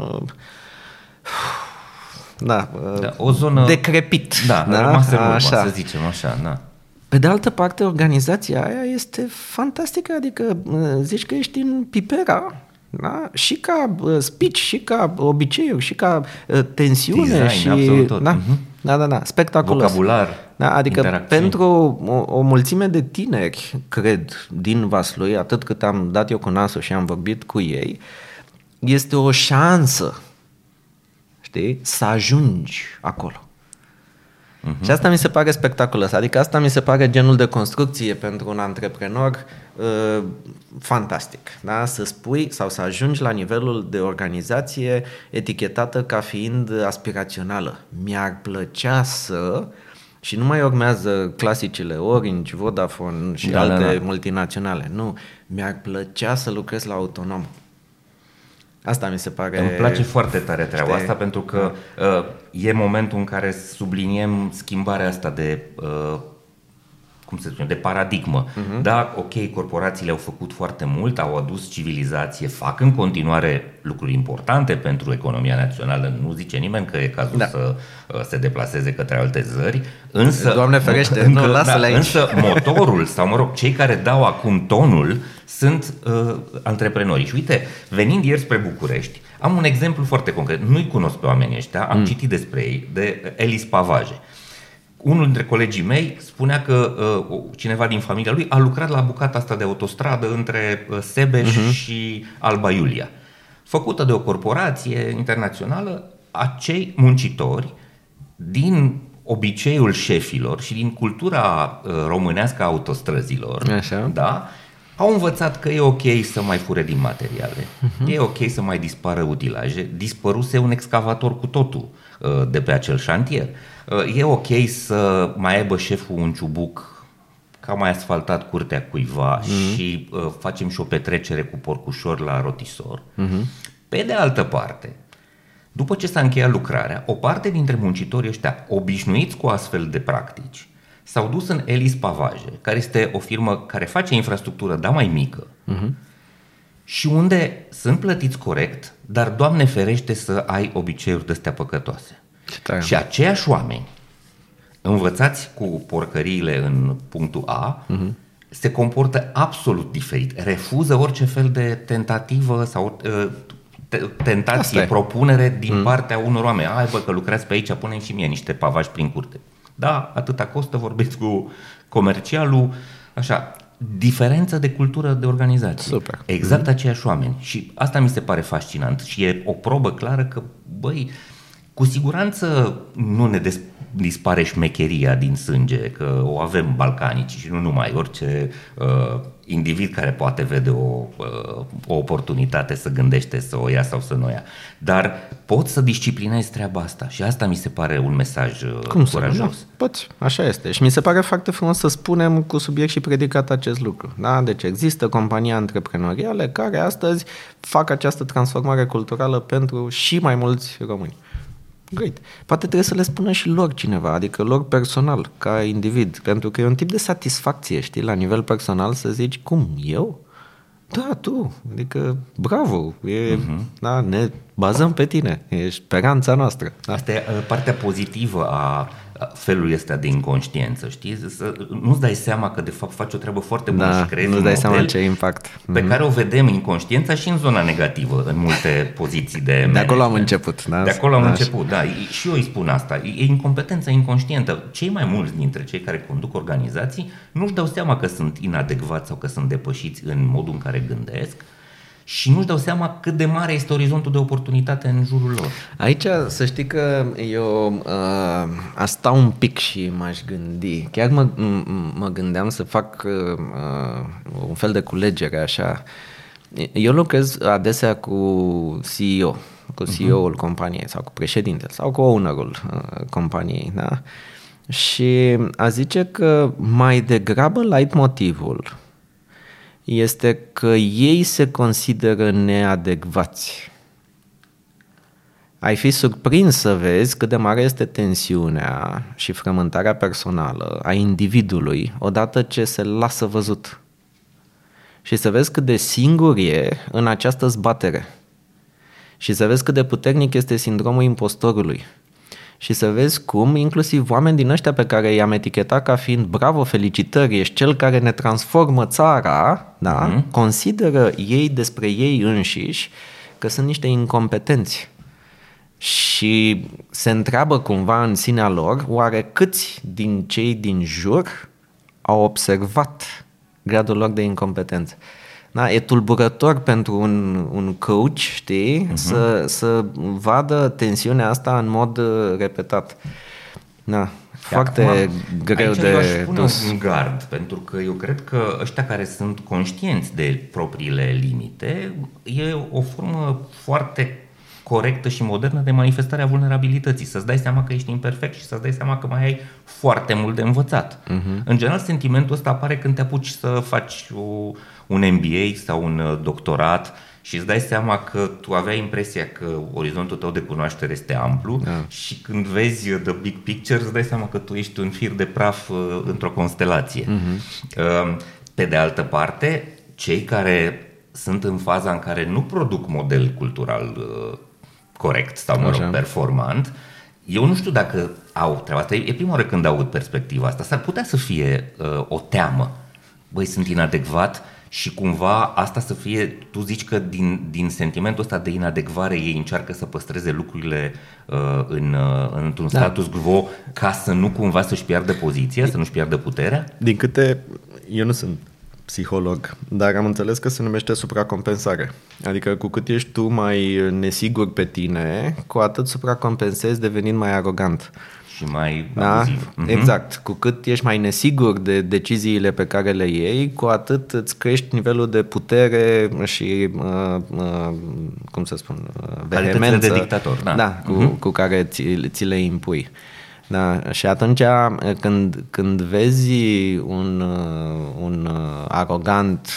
o zonă decrepit. Rămasă în urmă, să zicem așa. Da. Pe de altă parte, organizația aia este fantastică, adică zici că ești în Pipera, da? Și ca speech, și ca obiceiuri, și ca tensiune. Design, și absolut tot. Da, spectaculos. Vocabular, da, adică pentru o mulțime de tineri, cred, din Vaslui, atât cât am dat eu cu nasul și am vorbit cu ei, este o șansă, știi, să ajungi acolo. Și asta mi se pare spectaculos, adică asta mi se pare genul de construcție pentru un antreprenor fantastic, da? Să spui sau să ajungi la nivelul de organizație etichetată ca fiind aspirațională. Mi-ar plăcea să, și nu mai urmează clasicile Orange, Vodafone și alte multinaționale, nu, mi-ar plăcea să lucrez la Autonom. Asta mi se pare... Îmi place foarte tare treaba asta pentru că e momentul în care subliniem schimbarea asta de, de paradigmă. Da, ok, corporațiile au făcut foarte mult, au adus civilizație, fac în continuare lucruri importante pentru economia națională, nu zice nimeni că e cazul să se deplaseze către alte țări, însă... Doamne ferește, nu, lasă-le aici. Însă motorul, sau cei care dau acum tonul sunt antreprenorii. Și uite, venind ieri spre București, am un exemplu foarte concret. Nu-i cunosc pe oamenii ăștia, am citit despre ei, de Elis Pavaje. Unul dintre colegii mei spunea că cineva din familia lui a lucrat la bucata asta de autostradă între Sebeș și Alba Iulia. Făcută de o corporație internațională, acei muncitori din obiceiul șefilor și din cultura românească a autostrăzilor, așa, da, au învățat că e ok să mai fure din materiale, e ok să mai dispară utilaje, dispăruse un excavator cu totul de pe acel șantier, e ok să mai aibă șeful un ciubuc că a mai asfaltat curtea cuiva și facem și o petrecere cu porcușor la rotisor. Pe de altă parte, după ce s-a încheiat lucrarea, o parte dintre muncitorii ăștia obișnuiți cu astfel de practici s-au dus în Elis Pavaje, care este o firmă care face infrastructură, dar mai mică, și unde sunt plătiți corect, dar Doamne ferește să ai obiceiuri de-astea păcătoase. Și aceiași oameni, învățați cu porcăriile în punctul A, se comportă absolut diferit, refuză orice fel de tentativă sau tentație, propunere din partea unor oameni. Hai bă, că lucrați pe aici, punem și mie niște pavaj prin curte. Da, atâta costă, vorbiți cu comercialul, așa, diferență de cultură de organizație. Super. Exact aceiași oameni. Și asta mi se pare fascinant și e o probă clară că, băi, cu siguranță nu ne dispare șmecheria din sânge, că o avem balcanici și nu numai, orice individ care poate vede o oportunitate să gândește să o ia sau să nu o ia. Dar poți să disciplinezi treaba asta și asta mi se pare un mesaj curajos. Poți, așa este. Și mi se pare foarte frumos să spunem cu subiect și predicat acest lucru. Da? Deci există companii antreprenoriale care astăzi fac această transformare culturală pentru și mai mulți români. Great. Poate trebuie să le spună și lor cineva, adică lor personal, ca individ, pentru că e un tip de satisfacție, știi, la nivel personal să zici, cum, eu? Da, tu, adică bravo, da, ne bazăm pe tine, e speranța noastră. Da? Asta e partea pozitivă a felului ăsta de inconștiență, știi? Nu-ți dai seama că de fapt faci o treabă foarte bună și creezi nu-ți dai seama ce impact. Pe care o vedem inconștiența și în zona negativă, în multe poziții de management. De acolo am început. Da? De acolo am început, da. Și eu îi spun asta. E incompetența inconștientă. Cei mai mulți dintre cei care conduc organizații nu-și dau seama că sunt inadecvați sau că sunt depășiți în modul în care gândesc și nu-și dau seama cât de mare este orizontul de oportunitate în jurul lor. Aici să știi că eu aș sta un pic și m-aș gândi. Chiar mă gândeam să fac un fel de culegere așa. Eu lucrez adesea cu CEO, cu CEO-ul companiei sau cu președintele sau cu ownerul companiei, da? Și a zice că mai degrabă leitmotivul este că ei se consideră neadecvați. Ai fi surprins să vezi cât de mare este tensiunea și frământarea personală a individului odată ce se lasă văzut. Și să vezi cât de singur e în această zbatere. Și să vezi cât de puternic este sindromul impostorului. Și să vezi cum inclusiv oameni din ăștia pe care i-am etichetat ca fiind bravo, felicitări, ești cel care ne transformă țara, da? Consideră ei despre ei înșiși că sunt niște incompetenți. Și se întreabă cumva în sinea lor, oare câți din cei din jur au observat gradul lor de incompetență. Da, e tulburător pentru un coach, știi, să vadă tensiunea asta în mod repetat. Da, foarte acum, greu de dus. Aici un gard, pentru că eu cred că ăștia care sunt conștienți de propriile limite e o formă foarte corectă și modernă de manifestare a vulnerabilității. Să-ți dai seama că ești imperfect și să-ți dai seama că mai ai foarte mult de învățat. În general, sentimentul ăsta apare când te apuci să faci un MBA sau un doctorat și îți dai seama că tu aveai impresia că orizontul tău de cunoaștere este amplu și când vezi the big picture îți dai seama că tu ești un fir de praf într-o constelație. Pe de altă parte, cei care sunt în faza în care nu produc model cultural corect sau, mă rog, performant, eu nu știu dacă au treaba asta. E prima oară când aud perspectiva asta. S-ar putea să fie o teamă. Băi, sunt inadecvat și cumva asta să fie, tu zici că din sentimentul ăsta de inadecvare ei încearcă să păstreze lucrurile într-un status quo ca să nu cumva să-și piardă poziția, să nu-și piardă puterea? Din câte, eu nu sunt psiholog, dar am înțeles că se numește supracompensare. Adică cu cât ești tu mai nesigur pe tine, cu atât supracompensezi devenind mai arogant. și mai abuziv. Exact. Cu cât ești mai nesigur de deciziile pe care le iei, cu atât îți crești nivelul de putere și, cum să spun, vehemență de dictator. Cu care ți le impui. Da, și atunci când vezi un arogant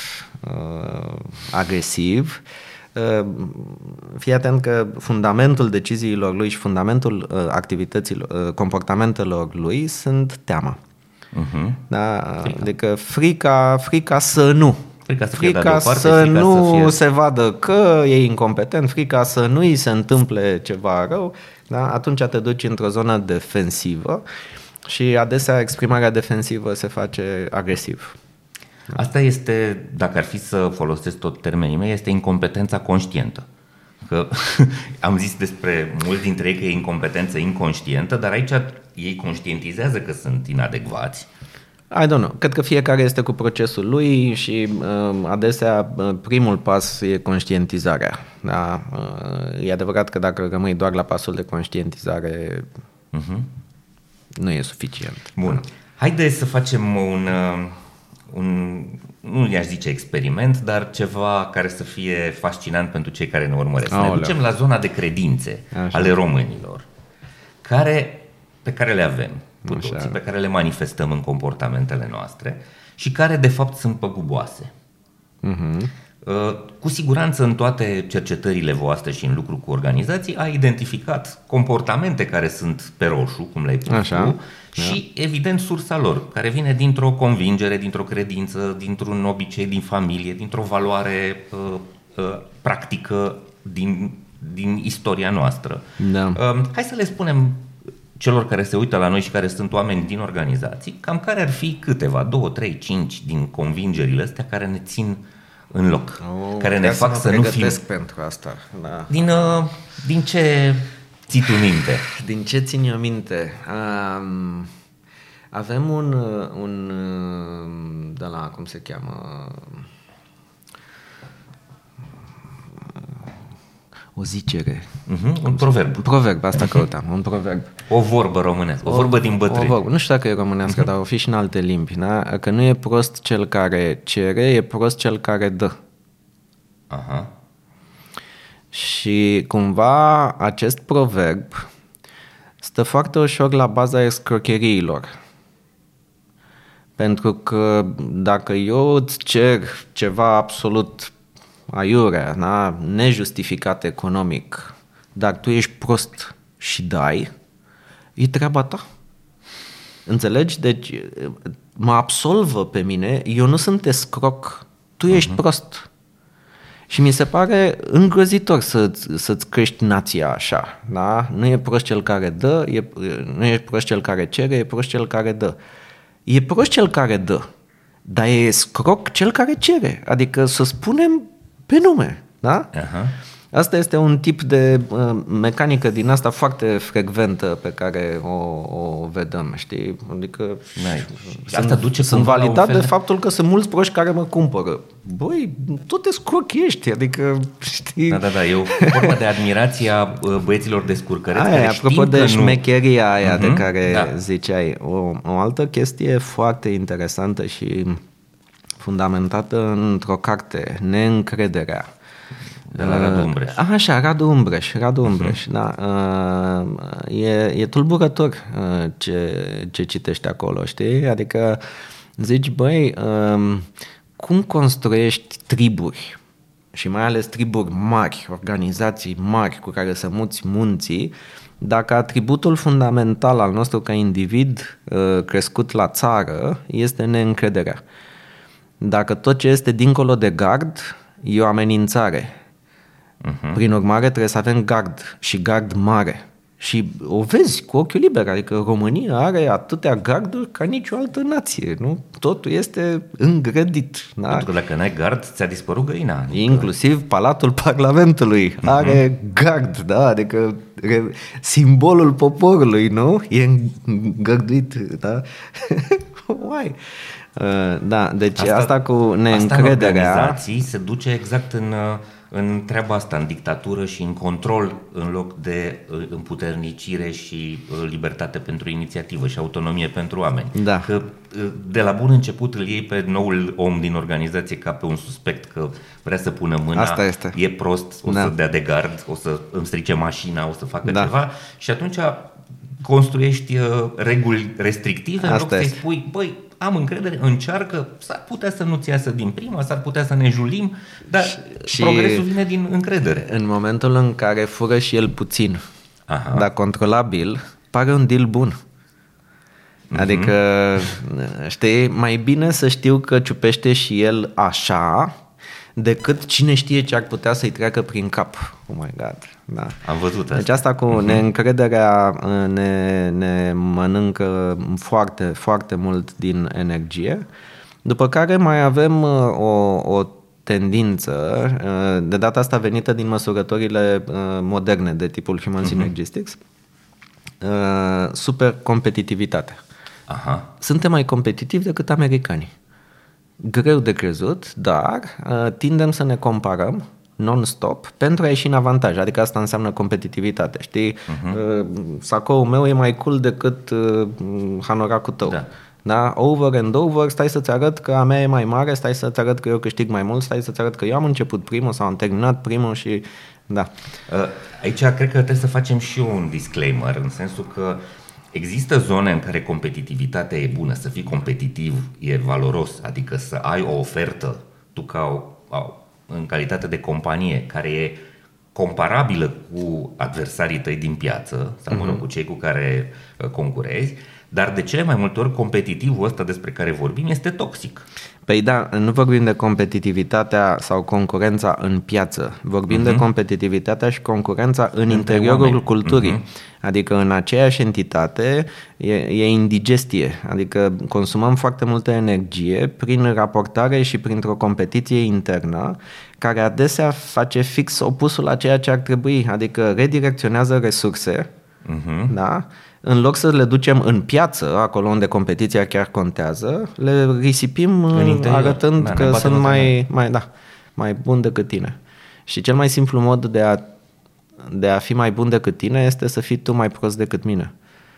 agresiv, fii atent că fundamentul deciziilor lui și fundamentul activităților, comportamentelor lui sunt teama. Da? Adică frica să nu. Frica să nu se vadă că e incompetent, frica să nu îi se întâmple ceva rău, da? Atunci te duci într-o zonă defensivă și adesea exprimarea defensivă se face agresiv. Asta este, dacă ar fi să folosesc tot termenii mei, este incompetența conștientă. Că am zis despre mulți dintre ei că e incompetență inconștientă, dar aici ei conștientizează că sunt inadecvați. I don't know. Cred că fiecare este cu procesul lui și adesea primul pas e conștientizarea. Da? E adevărat că dacă rămâi doar la pasul de conștientizare, nu e suficient. Bun. Haide să facem un, nu i-aș zice experiment, dar ceva care să fie fascinant pentru cei care ne urmăresc. Ne ducem la zona de credințe ale românilor, pe care le avem cu toții, pe care le manifestăm în comportamentele noastre și care de fapt sunt păguboase. Cu siguranță în toate cercetările voastre și în lucru cu organizații ai identificat comportamente care sunt pe roșu, cum le-ai pus tu, și evident sursa lor, care vine dintr-o convingere, dintr-o credință, dintr-un obicei din familie, dintr-o valoare practică din istoria noastră. Da. Hai să le spunem celor care se uită la noi și care sunt oameni din organizații, cam care ar fi câteva, 2, 3, 5 din convingerile astea care ne țin în loc, care ne fac să nu fim... pentru asta. Da. Din ce ții tu minte? Din ce țin eu minte? Avem un de la, cum se cheamă... O zicere. Un proverb. Un proverb, asta căutam, un proverb. O vorbă românească, o vorbă din bătrâni. O vorbă. Nu știu dacă e românească, dar o fi și în alte limbi. Da? Că nu e prost cel care cere, e prost cel care dă. Aha. Și cumva acest proverb stă foarte ușor la baza escrocheriilor. Pentru că dacă eu îți cer ceva absolut aiurea, da? Nejustificat economic, dar tu ești prost și dai, e treaba ta. Înțelegi? Deci mă absolvă pe mine, eu nu sunt escroc, tu ești prost. Și mi se pare îngrozitor să-ți crești nația așa. Da? Nu e prost cel care dă, nu e prost cel care cere, e prost cel care dă. E prost cel care dă, dar e escroc cel care cere. Adică să spunem pe nume. Da? Asta este un tip de mecanică din asta foarte frecventă pe care o vedem, știi? Adică sunt validat de faptul că sunt mulți proști care mă cumpără. Băi, tot escrochești, adică, știi? Da, e o formă de admirație a băieților descurcăreți care apropo de șmecheria aia de care ziceai, o altă chestie foarte interesantă și fundamentată într-o carte, Neîncrederea. De la Radu Umbreș. Așa, Radu Umbreș, da. E tulburător ce citești acolo, știi? Adică zici, băi, cum construiești triburi și mai ales triburi mari, organizații mari cu care să muți munții, dacă atributul fundamental al nostru ca individ crescut la țară este neîncrederea. Dacă tot ce este dincolo de gard e o amenințare. Prin urmare trebuie să avem gard și gard mare. Și o vezi cu ochiul liber, adică România are atâtea garduri ca nicio altă nație, nu? Totul este îngrădit. Da? Pentru că dacă n-ai gard, ți-a dispărut găina. Adică... Inclusiv Palatul Parlamentului are gard, da? Adică simbolul poporului, nu? E îngărduit, da? Uai! Da, deci asta cu neîncrederea... Asta în organizații se duce exact în treaba asta, în dictatură și în control, în loc de împuternicire și libertate pentru inițiativă și autonomie pentru oameni. Da. Că de la bun început îl iei pe noul om din organizație ca pe un suspect că vrea să pună mâna, asta este. E prost, o să dea de gard, o să îmi strice mașina, o să facă ceva și atunci construiești reguli restrictive în loc să-i spui, băi, am încredere, încearcă, s-ar putea să nu-ți iasă din prima, s-ar putea să ne julim, dar și progresul vine din încredere. În momentul în care fură și el puțin, dar controlabil, pare un deal bun. Adică, știi, mai bine să știu că ciupește și el așa, decât cine știe ce ar putea să-i treacă prin cap. Oh my God, da. Am văzut asta. Deci asta cu neîncrederea ne mănâncă foarte, foarte mult din energie. După care mai avem o tendință, de data asta venită din măsurătorile moderne de tipul Human Synergistics, super competitivitate. Suntem mai competitivi decât americanii. Greu de crezut, dar tindem să ne comparăm non-stop pentru a ieși în avantaj, adică asta înseamnă competitivitate, știi? Sacoul meu e mai cool decât hanoracul tău. Da? Over and over, stai să-ți arăt că a mea e mai mare, stai să-ți arăt că eu câștig mai mult, stai să-ți arăt că eu am început primul sau am terminat primul și... Da. Aici cred că trebuie să facem și un disclaimer, în sensul că există zone în care competitivitatea e bună, să fii competitiv e valoros, adică să ai o ofertă, tu în calitate de companie, care e comparabilă cu adversarii tăi din piață, sau mă rog, cu cei cu care concurezi, dar de cele mai multe ori competitivul ăsta despre care vorbim este toxic. Păi da, nu vorbim de competitivitatea sau concurența în piață, vorbim de competitivitatea și concurența în interiorul culturii. Adică în aceeași entitate e indigestie, adică consumăm foarte multă energie prin raportare și printr-o competiție internă care adesea face fix opusul la ceea ce ar trebui, adică redirecționează resurse, da? În loc să le ducem în piață, acolo unde competiția chiar contează, le risipim arătând că sunt mai bun decât tine. Și cel mai simplu mod de a fi mai bun decât tine este să fii tu mai prost decât mine.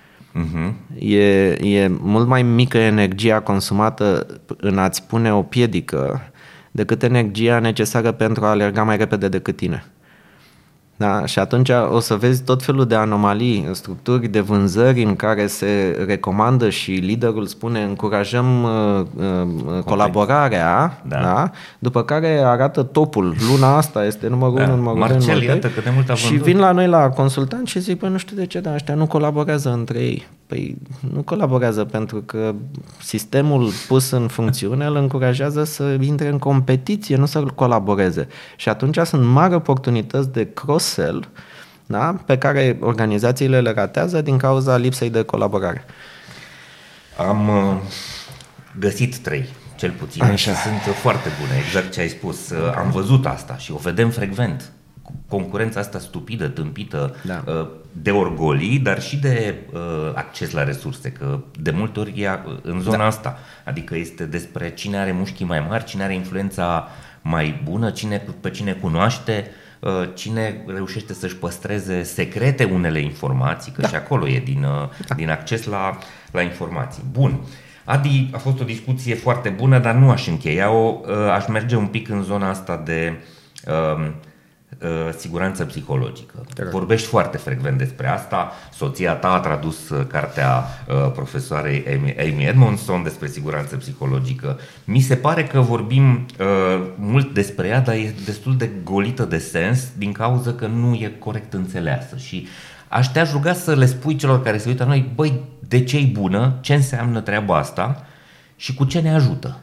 E mult mai mică energia consumată în a-ți pune o piedică decât energia necesară pentru a alerga mai repede decât tine. Da? Și atunci o să vezi tot felul de anomalii, structuri de vânzări în care se recomandă și liderul spune încurajăm colaborarea, da? După care arată topul, luna asta este numărul 1, numărul 2, Marcel, iată cât de mult a vândut. Și vin la noi la consultant și zic, nu știu de ce, dar ăștia nu colaborează între ei. Păi nu colaborează pentru că sistemul pus în funcțiune îl încurajează să intre în competiție, nu să colaboreze. Și atunci sunt mari oportunități de cross-sell, da? Pe care organizațiile le ratează din cauza lipsei de colaborare. Am găsit 3, cel puțin, și sunt foarte bune, exact ce ai spus. Am văzut asta și o vedem frecvent. Concurența asta stupidă, tâmpită, de orgolii, dar și de acces la resurse, că de multe ori e în zona asta. Adică este despre cine are mușchii mai mari, cine are influența mai bună, pe cine cunoaște, cine reușește să-și păstreze secrete unele informații, că și acolo e din acces la informații. Bun. Adi, a fost o discuție foarte bună, dar nu aș încheia-o. Aș merge un pic în zona asta de siguranță psihologică. Vorbești foarte frecvent despre asta. Soția ta a tradus cartea profesoarei Amy Edmondson despre siguranță psihologică. Mi se pare că vorbim mult despre ea, dar e destul de golită de sens din cauza că nu e corect înțeleasă. Și te-aș ruga să le spui celor care se uită la noi, băi, de ce e bună, ce înseamnă treaba asta și cu ce ne ajută?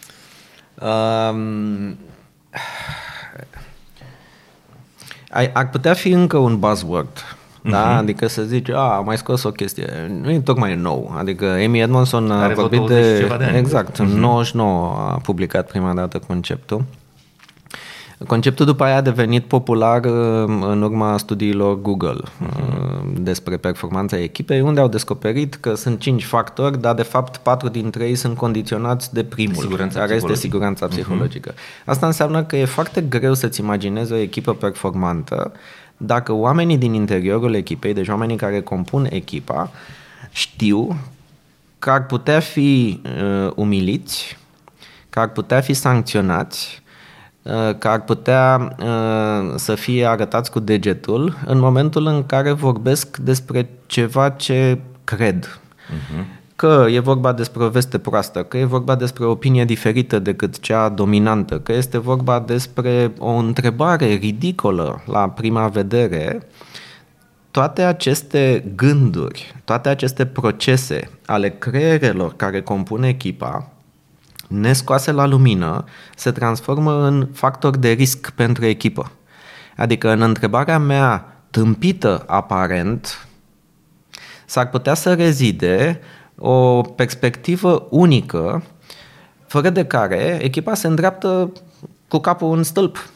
Ar putea fi încă un buzzword, da? Adică să zici, am mai scos o chestie, nu e tocmai nou, adică Amy Edmondson a vorbit de ani. Exact, în 99 a publicat prima dată conceptul. Conceptul după aia a devenit popular în urma studiilor Google despre performanța echipei, unde au descoperit că sunt 5 factori, dar de fapt 4 dintre ei sunt condiționați de primul, care este siguranța psihologică. Asta înseamnă că e foarte greu să-ți imaginezi o echipă performantă dacă oamenii din interiorul echipei, deci oamenii care compun echipa, știu că ar putea fi umiliți, că ar putea fi sancționați, că ar putea să fie arătați cu degetul în momentul în care vorbesc despre ceva ce cred. Că e vorba despre o veste proastă, că e vorba despre o opinie diferită decât cea dominantă, că este vorba despre o întrebare ridicolă la prima vedere. Toate aceste gânduri, toate aceste procese ale creierelor care compun echipa, nescoase la lumină, se transformă în factor de risc pentru echipă. Adică în întrebarea mea tâmpită aparent, s-ar putea să rezide o perspectivă unică, fără de care echipa se îndreaptă cu capul în stâlp.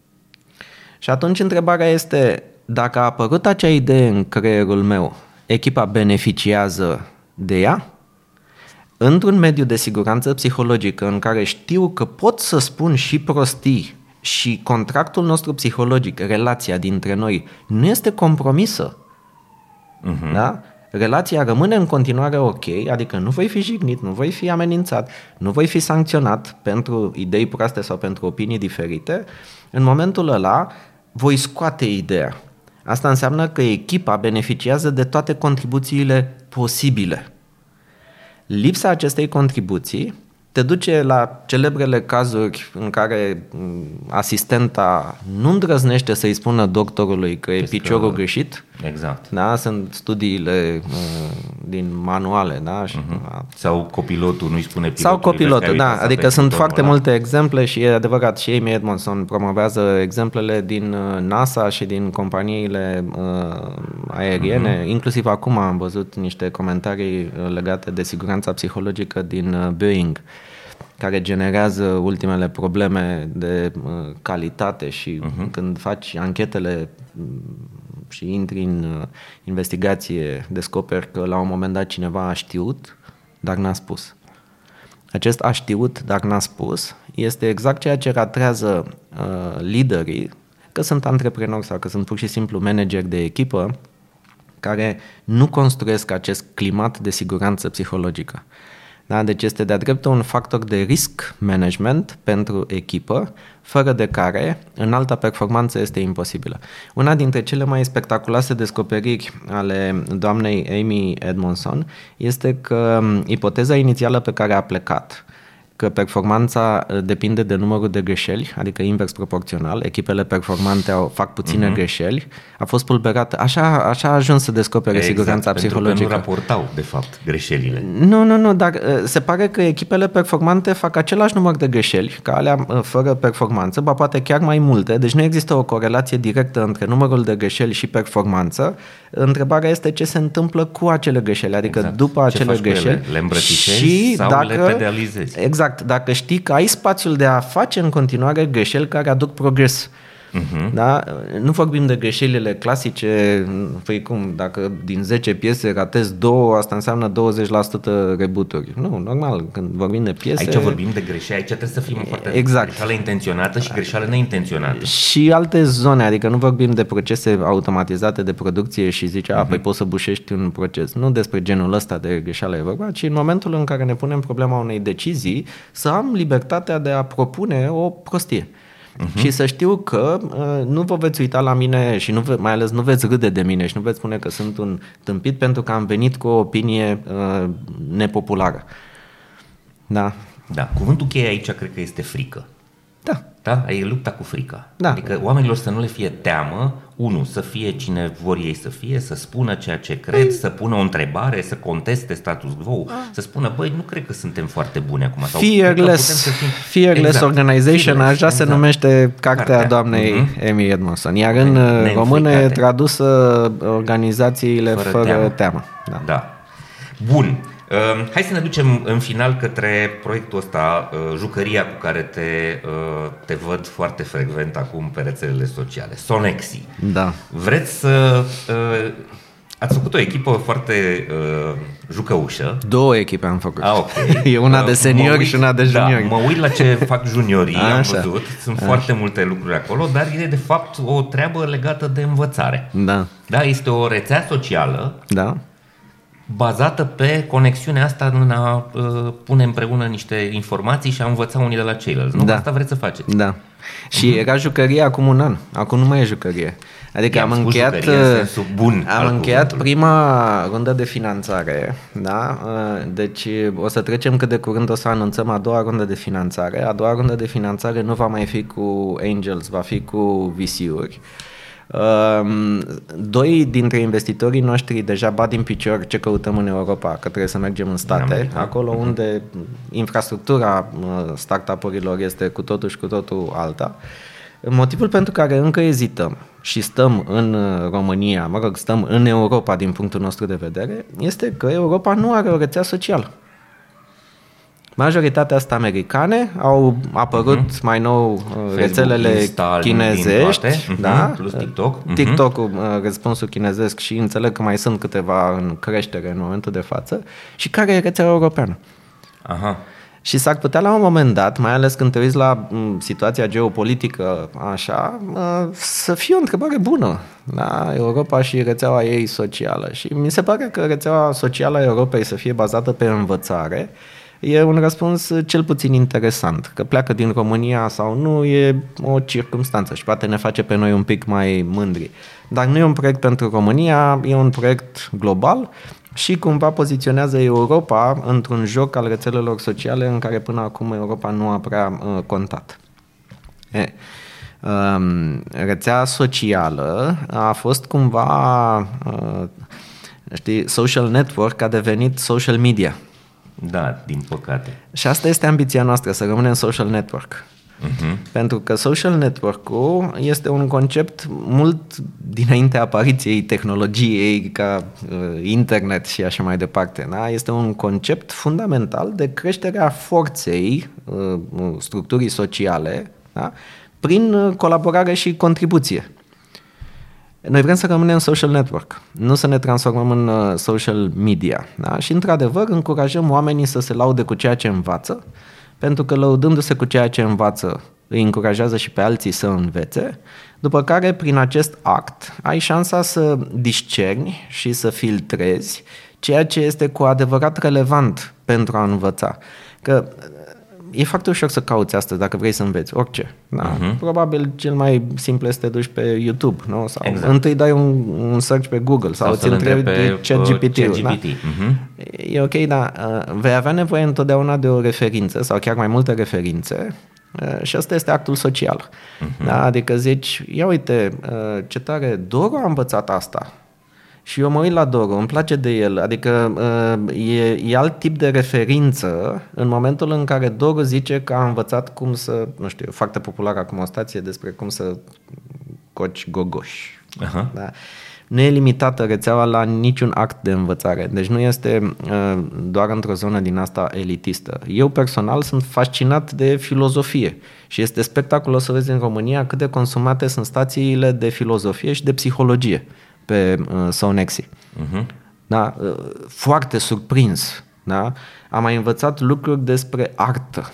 Și atunci întrebarea este, dacă a apărut acea idee în creierul meu, echipa beneficiază de ea? Într-un mediu de siguranță psihologică în care știu că pot să spun și prostii și contractul nostru psihologic, relația dintre noi, nu este compromisă, da? Relația rămâne în continuare ok, adică nu voi fi jignit, nu voi fi amenințat, nu voi fi sancționat pentru idei proaste sau pentru opinii diferite, în momentul ăla voi scoate ideea. Asta înseamnă că echipa beneficiază de toate contribuțiile posibile. Lipsa acestei contribuții te duce la celebrele cazuri în care asistenta nu îndrăznește să-i spună doctorului că e piciorul greșit. Exact. Da? Sunt studiile din manuale. Da? Sau copilotul nu-i spune pilotul. Sau copilotul, da. Adică sunt foarte multe exemple și e adevărat și Amy Edmondson promovează exemplele din NASA și din companiile aeriene. Inclusiv acum am văzut niște comentarii legate de siguranța psihologică din Boeing, care generează ultimele probleme de calitate și când faci anchetele și intri în investigație, descoperi că la un moment dat cineva a știut, dar n-a spus. Acest a știut, dar n-a spus, este exact ceea ce ratrează liderii, că sunt antreprenori sau că sunt pur și simplu manageri de echipă, care nu construiesc acest climat de siguranță psihologică. Da? Deci este de-a dreptul un factor de risk management pentru echipă, fără de care înalta performanță este imposibilă. Una dintre cele mai spectaculoase descoperiri ale doamnei Amy Edmondson este că ipoteza inițială pe care a plecat, că performanța depinde de numărul de greșeli, adică invers proporțional, echipele performante fac puține greșeli, a fost pulberată. Așa a ajuns să descopere siguranța psihologică. Pentru că nu raportau, de fapt, greșelile. Nu, dar se pare că echipele performante fac același număr de greșeli ca alea fără performanță, ba poate chiar mai multe, deci nu există o corelație directă între numărul de greșeli și performanță. Întrebarea este ce se întâmplă cu acele greșeli, adică după acele greșeli. Le îmbrățișezi sau le pedalizezi? Exact, dacă știi că ai spațiul de a face în continuare greșeli care aduc progres. Da? Nu vorbim de greșelile clasice, păi cum, dacă din 10 piese ratezi 2, asta înseamnă 20% reboot-uri. Nu, normal, când vorbim de piese... Aici vorbim de greșeli, aici trebuie să fim foarte... Exact. Greșeală intenționată și greșeală neintenționată. Și alte zone, adică nu vorbim de procese automatizate de producție și zici, păi poți să bușești un proces. Nu despre genul ăsta de greșeală e vorba, ci în momentul în care ne punem problema unei decizii, să am libertatea de a propune o prostie. Și să știu că nu vă veți uita la mine și mai ales nu veți râde de mine și nu veți spune că sunt un tâmpit pentru că am venit cu o opinie nepopulară. Da. Da, cuvântul cheie aici cred că este frică. Da? E lupta cu frica. Da. Adică oamenilor să nu le fie teamă, să fie cine vor ei să fie, să spună ceea ce cred, să pună o întrebare, să conteste status quo, să spună, băi, nu cred că suntem foarte buni acum. Fearless Organization, așa se numește cartea doamnei Amy Edmondson. Iar în română e tradusă Organizațiile fără teamă. Da. Bun. Hai să ne ducem în final către proiectul ăsta, jucăria cu care te văd foarte frecvent acum pe rețelele sociale, Sonexi. Da. Vreți să... Ați făcut o echipă foarte jucăușă. 2 echipe am făcut. Okay. E una de seniori și una de juniori. Da, mă uit la ce fac juniorii, am văzut. Sunt foarte multe lucruri acolo, dar e de fapt o treabă legată de învățare. Da. Da, este o rețea socială. Da. Bazată pe conexiunea asta în a pune împreună niște informații și a învăța unii de la ceilalți. Nu? Da. Asta vreți să faceți. Da. Și era jucărie acum un an. Acum nu mai e jucărie. Adică am încheiat prima rundă de finanțare, da? Deci o să trecem cât de curând, o să anunțăm a doua rundă de finanțare. A doua rundă de finanțare nu va mai fi cu Angels, va fi cu VC-uri. 2 dintre investitorii noștri deja bat din picior ce căutăm în Europa, că trebuie să mergem în state, acolo unde infrastructura startup-urilor este cu totul și cu totul alta. Motivul pentru care încă ezităm și stăm în România, stăm în Europa din punctul nostru de vedere, este că Europa nu are o rețea socială. Majoritatea asta americane, au apărut mai nou Facebook, rețelele chinezești, da? Plus TikTok. TikTok-ul, răspunsul chinezesc, și înțeleg că mai sunt câteva în creștere în momentul de față. Și care e rețeaua europeană? Aha. Și s-ar putea la un moment dat, mai ales când te uiți la situația geopolitică, așa, să fie o întrebare bună, da? Europa și rețeaua ei socială. Și mi se pare că rețeaua socială a Europei să fie bazată pe învățare e un răspuns cel puțin interesant. Că pleacă din România sau nu e o circumstanță și poate ne face pe noi un pic mai mândri. Dar nu e un proiect pentru România, e un proiect global și cumva poziționează Europa într-un joc al rețelelor sociale în care până acum Europa nu a prea contat. Rețea socială a fost cumva, social network a devenit social media. Da, din păcate. Și asta este ambiția noastră, să rămânem social network. Pentru că social network-ul este un concept mult dinaintea apariției tehnologiei ca internet și așa mai departe. Da? Este un concept fundamental de creșterea forței structurii sociale, da? Prin colaborare și contribuție. Noi vrem să rămânem social network, nu să ne transformăm în social media. Da? Și într-adevăr încurajăm oamenii să se laude cu ceea ce învață, pentru că lăudându-se cu ceea ce învață îi încurajează și pe alții să învețe, după care prin acest act ai șansa să discerni și să filtrezi ceea ce este cu adevărat relevant pentru a învăța. Că e foarte ușor să cauți astăzi dacă vrei să înveți orice. Da? Probabil cel mai simplu este să te duci pe YouTube, nu? Sau întâi dai un search pe Google sau îți întrebi pe ChatGPT-ul. Da? E ok, dar vei avea nevoie întotdeauna de o referință sau chiar mai multe referințe și asta este actul social. Da? Adică zici, ia uite, ce tare, Doru a învățat asta. Și eu mă uit la Doru, îmi place de el, adică e alt tip de referință în momentul în care Doru zice că a învățat cum să, nu știu, e foarte populară acum o stație despre cum să coci gogoși. Da? Nu e limitată rețeaua la niciun act de învățare, deci nu este doar într-o zonă din asta elitistă. Eu personal sunt fascinat de filozofie și este spectaculos să vezi în România cât de consumate sunt stațiile de filozofie și de psihologie pe Sonexi. Da? Foarte surprins. Da? Am mai învățat lucruri despre artă.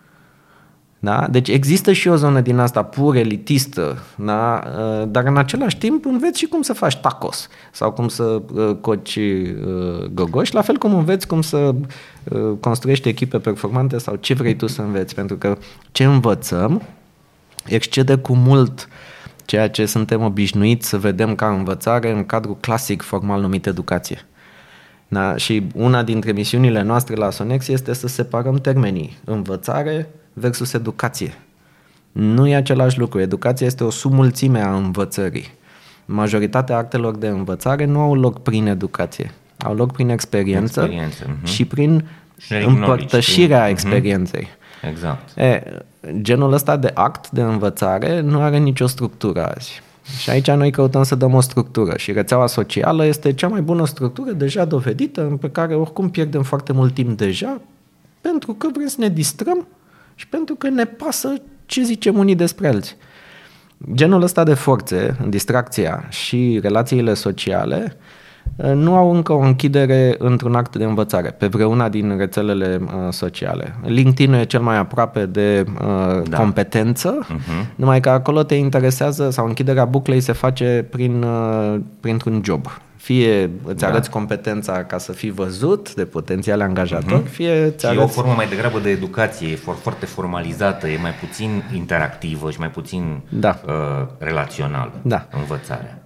Da? Deci există și o zonă din asta pur elitistă, da? Dar în același timp înveți și cum să faci tacos sau cum să coci gogoși, la fel cum înveți cum să construiești echipe performante sau ce vrei tu să înveți, pentru că ce învățăm excede cu mult ceea ce suntem obișnuiți să vedem ca învățare în cadrul clasic formal numit educație. Da? Și una dintre misiunile noastre la Sonexi este să separăm termenii învățare versus educație. Nu e același lucru. Educația este o submulțime a învățării. Majoritatea actelor de învățare nu au loc prin educație. Au loc prin experiență. Și prin împărtășirea experienței. Exact. Genul ăsta de act de învățare nu are nicio structură azi. Și aici noi căutăm să dăm o structură și rețeaua socială este cea mai bună structură deja dovedită, pe care oricum pierdem foarte mult timp deja, pentru că vrem să ne distrăm și pentru că ne pasă ce zicem unii despre alții. Genul ăsta de forțe, distracția și relațiile sociale, nu au încă o închidere într-un act de învățare pe vreuna din rețelele sociale. LinkedIn-ul e cel mai aproape de competență, numai că acolo te interesează sau închiderea buclei se face printr-un job. Fie îți arăți competența ca să fii văzut de potențiale angajatori, fie îți arăți... E o formă mai degrabă de educație, e foarte formalizată, e mai puțin interactivă și mai puțin relațională învățarea.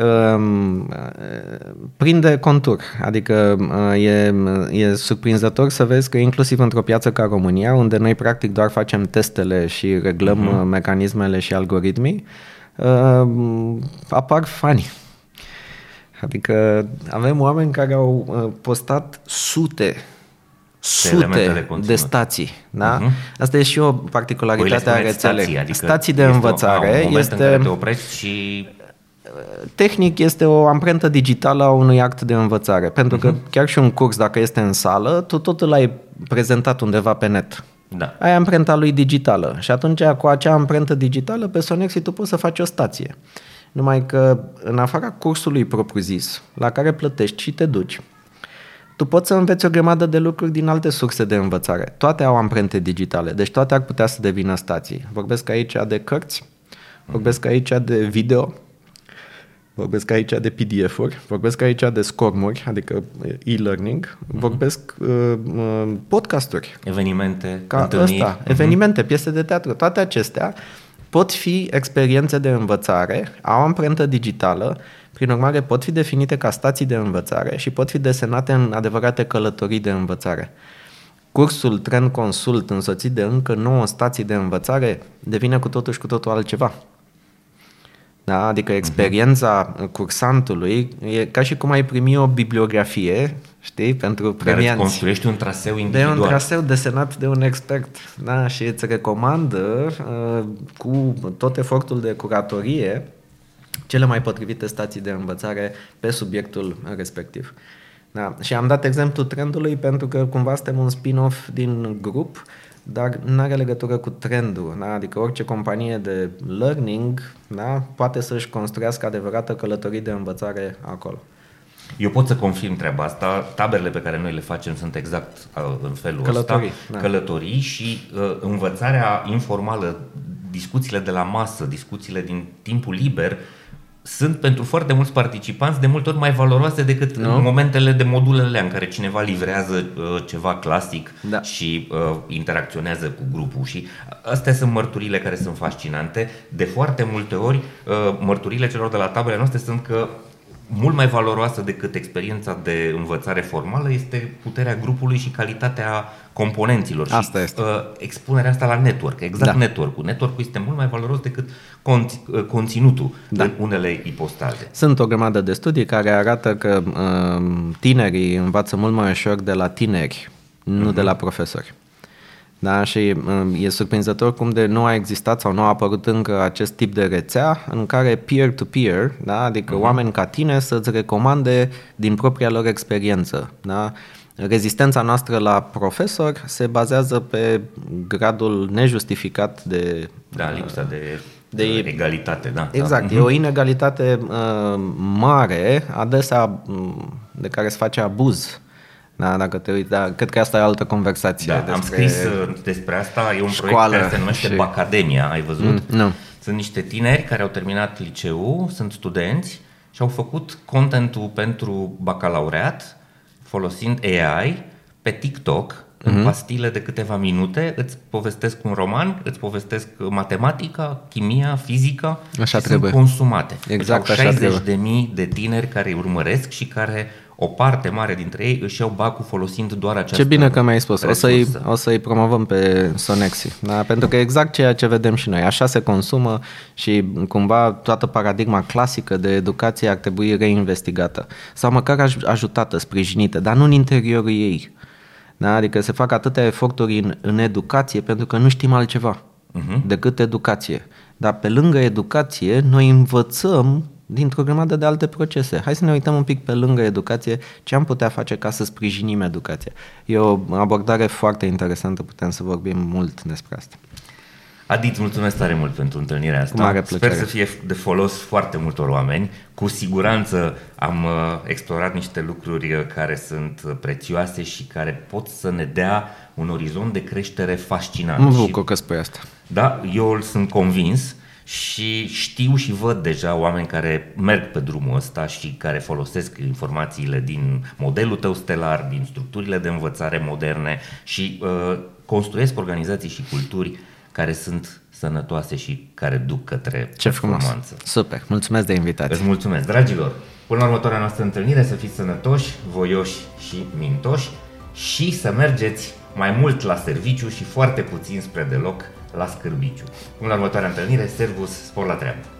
Prinde contur, adică e surprinzător să vezi că inclusiv într-o piață ca România, unde noi practic doar facem testele și reglăm mecanismele și algoritmii, apar fani. Adică avem oameni care au postat sute de stații. Da? Asta e și o particularitate a rețelei. Adică stații de învățare un moment în care te oprești și... Tehnic este o amprentă digitală a unui act de învățare, pentru că chiar și un curs, dacă este în sală, tu totul l-ai prezentat undeva pe net. Da. Ai amprenta lui digitală și atunci cu acea amprentă digitală pe Sonexi tu poți să faci o stație. Numai că în afara cursului propriu-zis, la care plătești și te duci, tu poți să înveți o grămadă de lucruri din alte surse de învățare. Toate au amprente digitale, deci toate ar putea să devină stații. Vorbesc aici de cărți, vorbesc aici de video, vorbesc aici de PDF-uri, vorbesc aici de scormuri, adică e-learning, vorbesc podcasturi. Evenimente, întâlniri. Evenimente, piese de teatru, toate acestea pot fi experiențe de învățare, au amprentă digitală, prin urmare pot fi definite ca stații de învățare și pot fi desenate în adevărate călătorii de învățare. Cursul Trend Consult însoțit de încă 9 stații de învățare devine cu totul și cu totul altceva. Da? Adică experiența cursantului e ca și cum ai primi o bibliografie, știi, pentru premianți. Care îți construiești un traseu individual. De un traseu desenat de un expert. Da? Și îți recomandă cu tot efortul de curatorie cele mai potrivite stații de învățare pe subiectul respectiv. Da? Și am dat exemplu trendului pentru că cumva suntem un spin-off din grup, dar nu are legătură cu trendul. Da? Adică orice companie de learning, da, poate să-și construiască adevărată călătorii de învățare acolo. Eu pot să confirm treaba asta. Taberele pe care noi le facem sunt exact în felul călătorii, ăsta. Călătorii și învățarea informală, discuțiile de la masă, discuțiile din timpul liber, sunt pentru foarte mulți participanți de multe ori mai valoroase decât în momentele de modulele în care cineva livrează ceva clasic și interacționează cu grupul. Și astea sunt mărturile care sunt fascinante. De foarte multe ori, mărturile celor de la taberele noastre sunt că mult mai valoroasă decât experiența de învățare formală este puterea grupului și calitatea componenților. Asta și este. Expunerea asta la network, network-ul. Network-ul este mult mai valoros decât conținutul în unele ipostaze. Sunt o grămadă de studii care arată că tinerii învață mult mai ușor de la tineri, nu de la profesori. Da, și e surprinzător cum de nu a existat sau nu a apărut încă acest tip de rețea în care peer-to-peer, da, adică oameni ca tine să-ți recomande din propria lor experiență. Da? Rezistența noastră la profesor se bazează pe gradul nejustificat de... lipsa de egalitate. Da, exact, e o inegalitate mare, adesea de care se face abuz. Da, dacă te uiți, cred că asta e altă conversație. Am scris despre asta, e un proiect care se numește Bacademia, ai văzut? Nu. Sunt niște tineri care au terminat liceul, sunt studenți și au făcut contentul pentru bacalaureat folosind AI pe TikTok, în pastile de câteva minute, îți povestesc un roman, îți povestesc matematica, chimia, fizica. Așa și trebuie. Sunt consumate. Exact, deci așa au 60.000 de tineri care îi urmăresc și care o parte mare dintre ei își iau bacul folosind doar această. Ce bine că mi-ai spus. O să-i promovăm pe Sonexi. Da? Pentru că exact ceea ce vedem și noi. Așa se consumă și cumva toată paradigma clasică de educație ar trebui reinvestigată. Sau măcar ajutată, sprijinită, dar nu în interiorul ei. Da? Adică se fac atâtea eforturi în educație pentru că nu știm altceva decât educație. dar pe lângă educație noi învățăm dintr-o grămadă de alte procese. Hai să ne uităm un pic pe lângă educație ce am putea face ca să sprijinim educația. E o abordare foarte interesantă, putem să vorbim mult despre asta. Adi, îți mulțumesc tare mult pentru întâlnirea asta. Cu mare plăcere. Sper să fie de folos foarte multor oameni. Cu siguranță am explorat niște lucruri care sunt prețioase și care pot să ne dea un orizont de creștere fascinant. Mă bucur că spui asta. Da, eu sunt convins și știu și văd deja oameni care merg pe drumul ăsta și care folosesc informațiile din modelul tău stelar, din structurile de învățare moderne și construiesc organizații și culturi care sunt sănătoase și care duc către performanță. Super, mulțumesc de invitație. Îți mulțumesc, dragilor. Până la următoarea noastră întâlnire, să fiți sănătoși, voioși și mintoși și să mergeți mai mult la serviciu și foarte puțin spre deloc la scârbiciu. Până la următoarea întâlnire, servus, spor la treabă!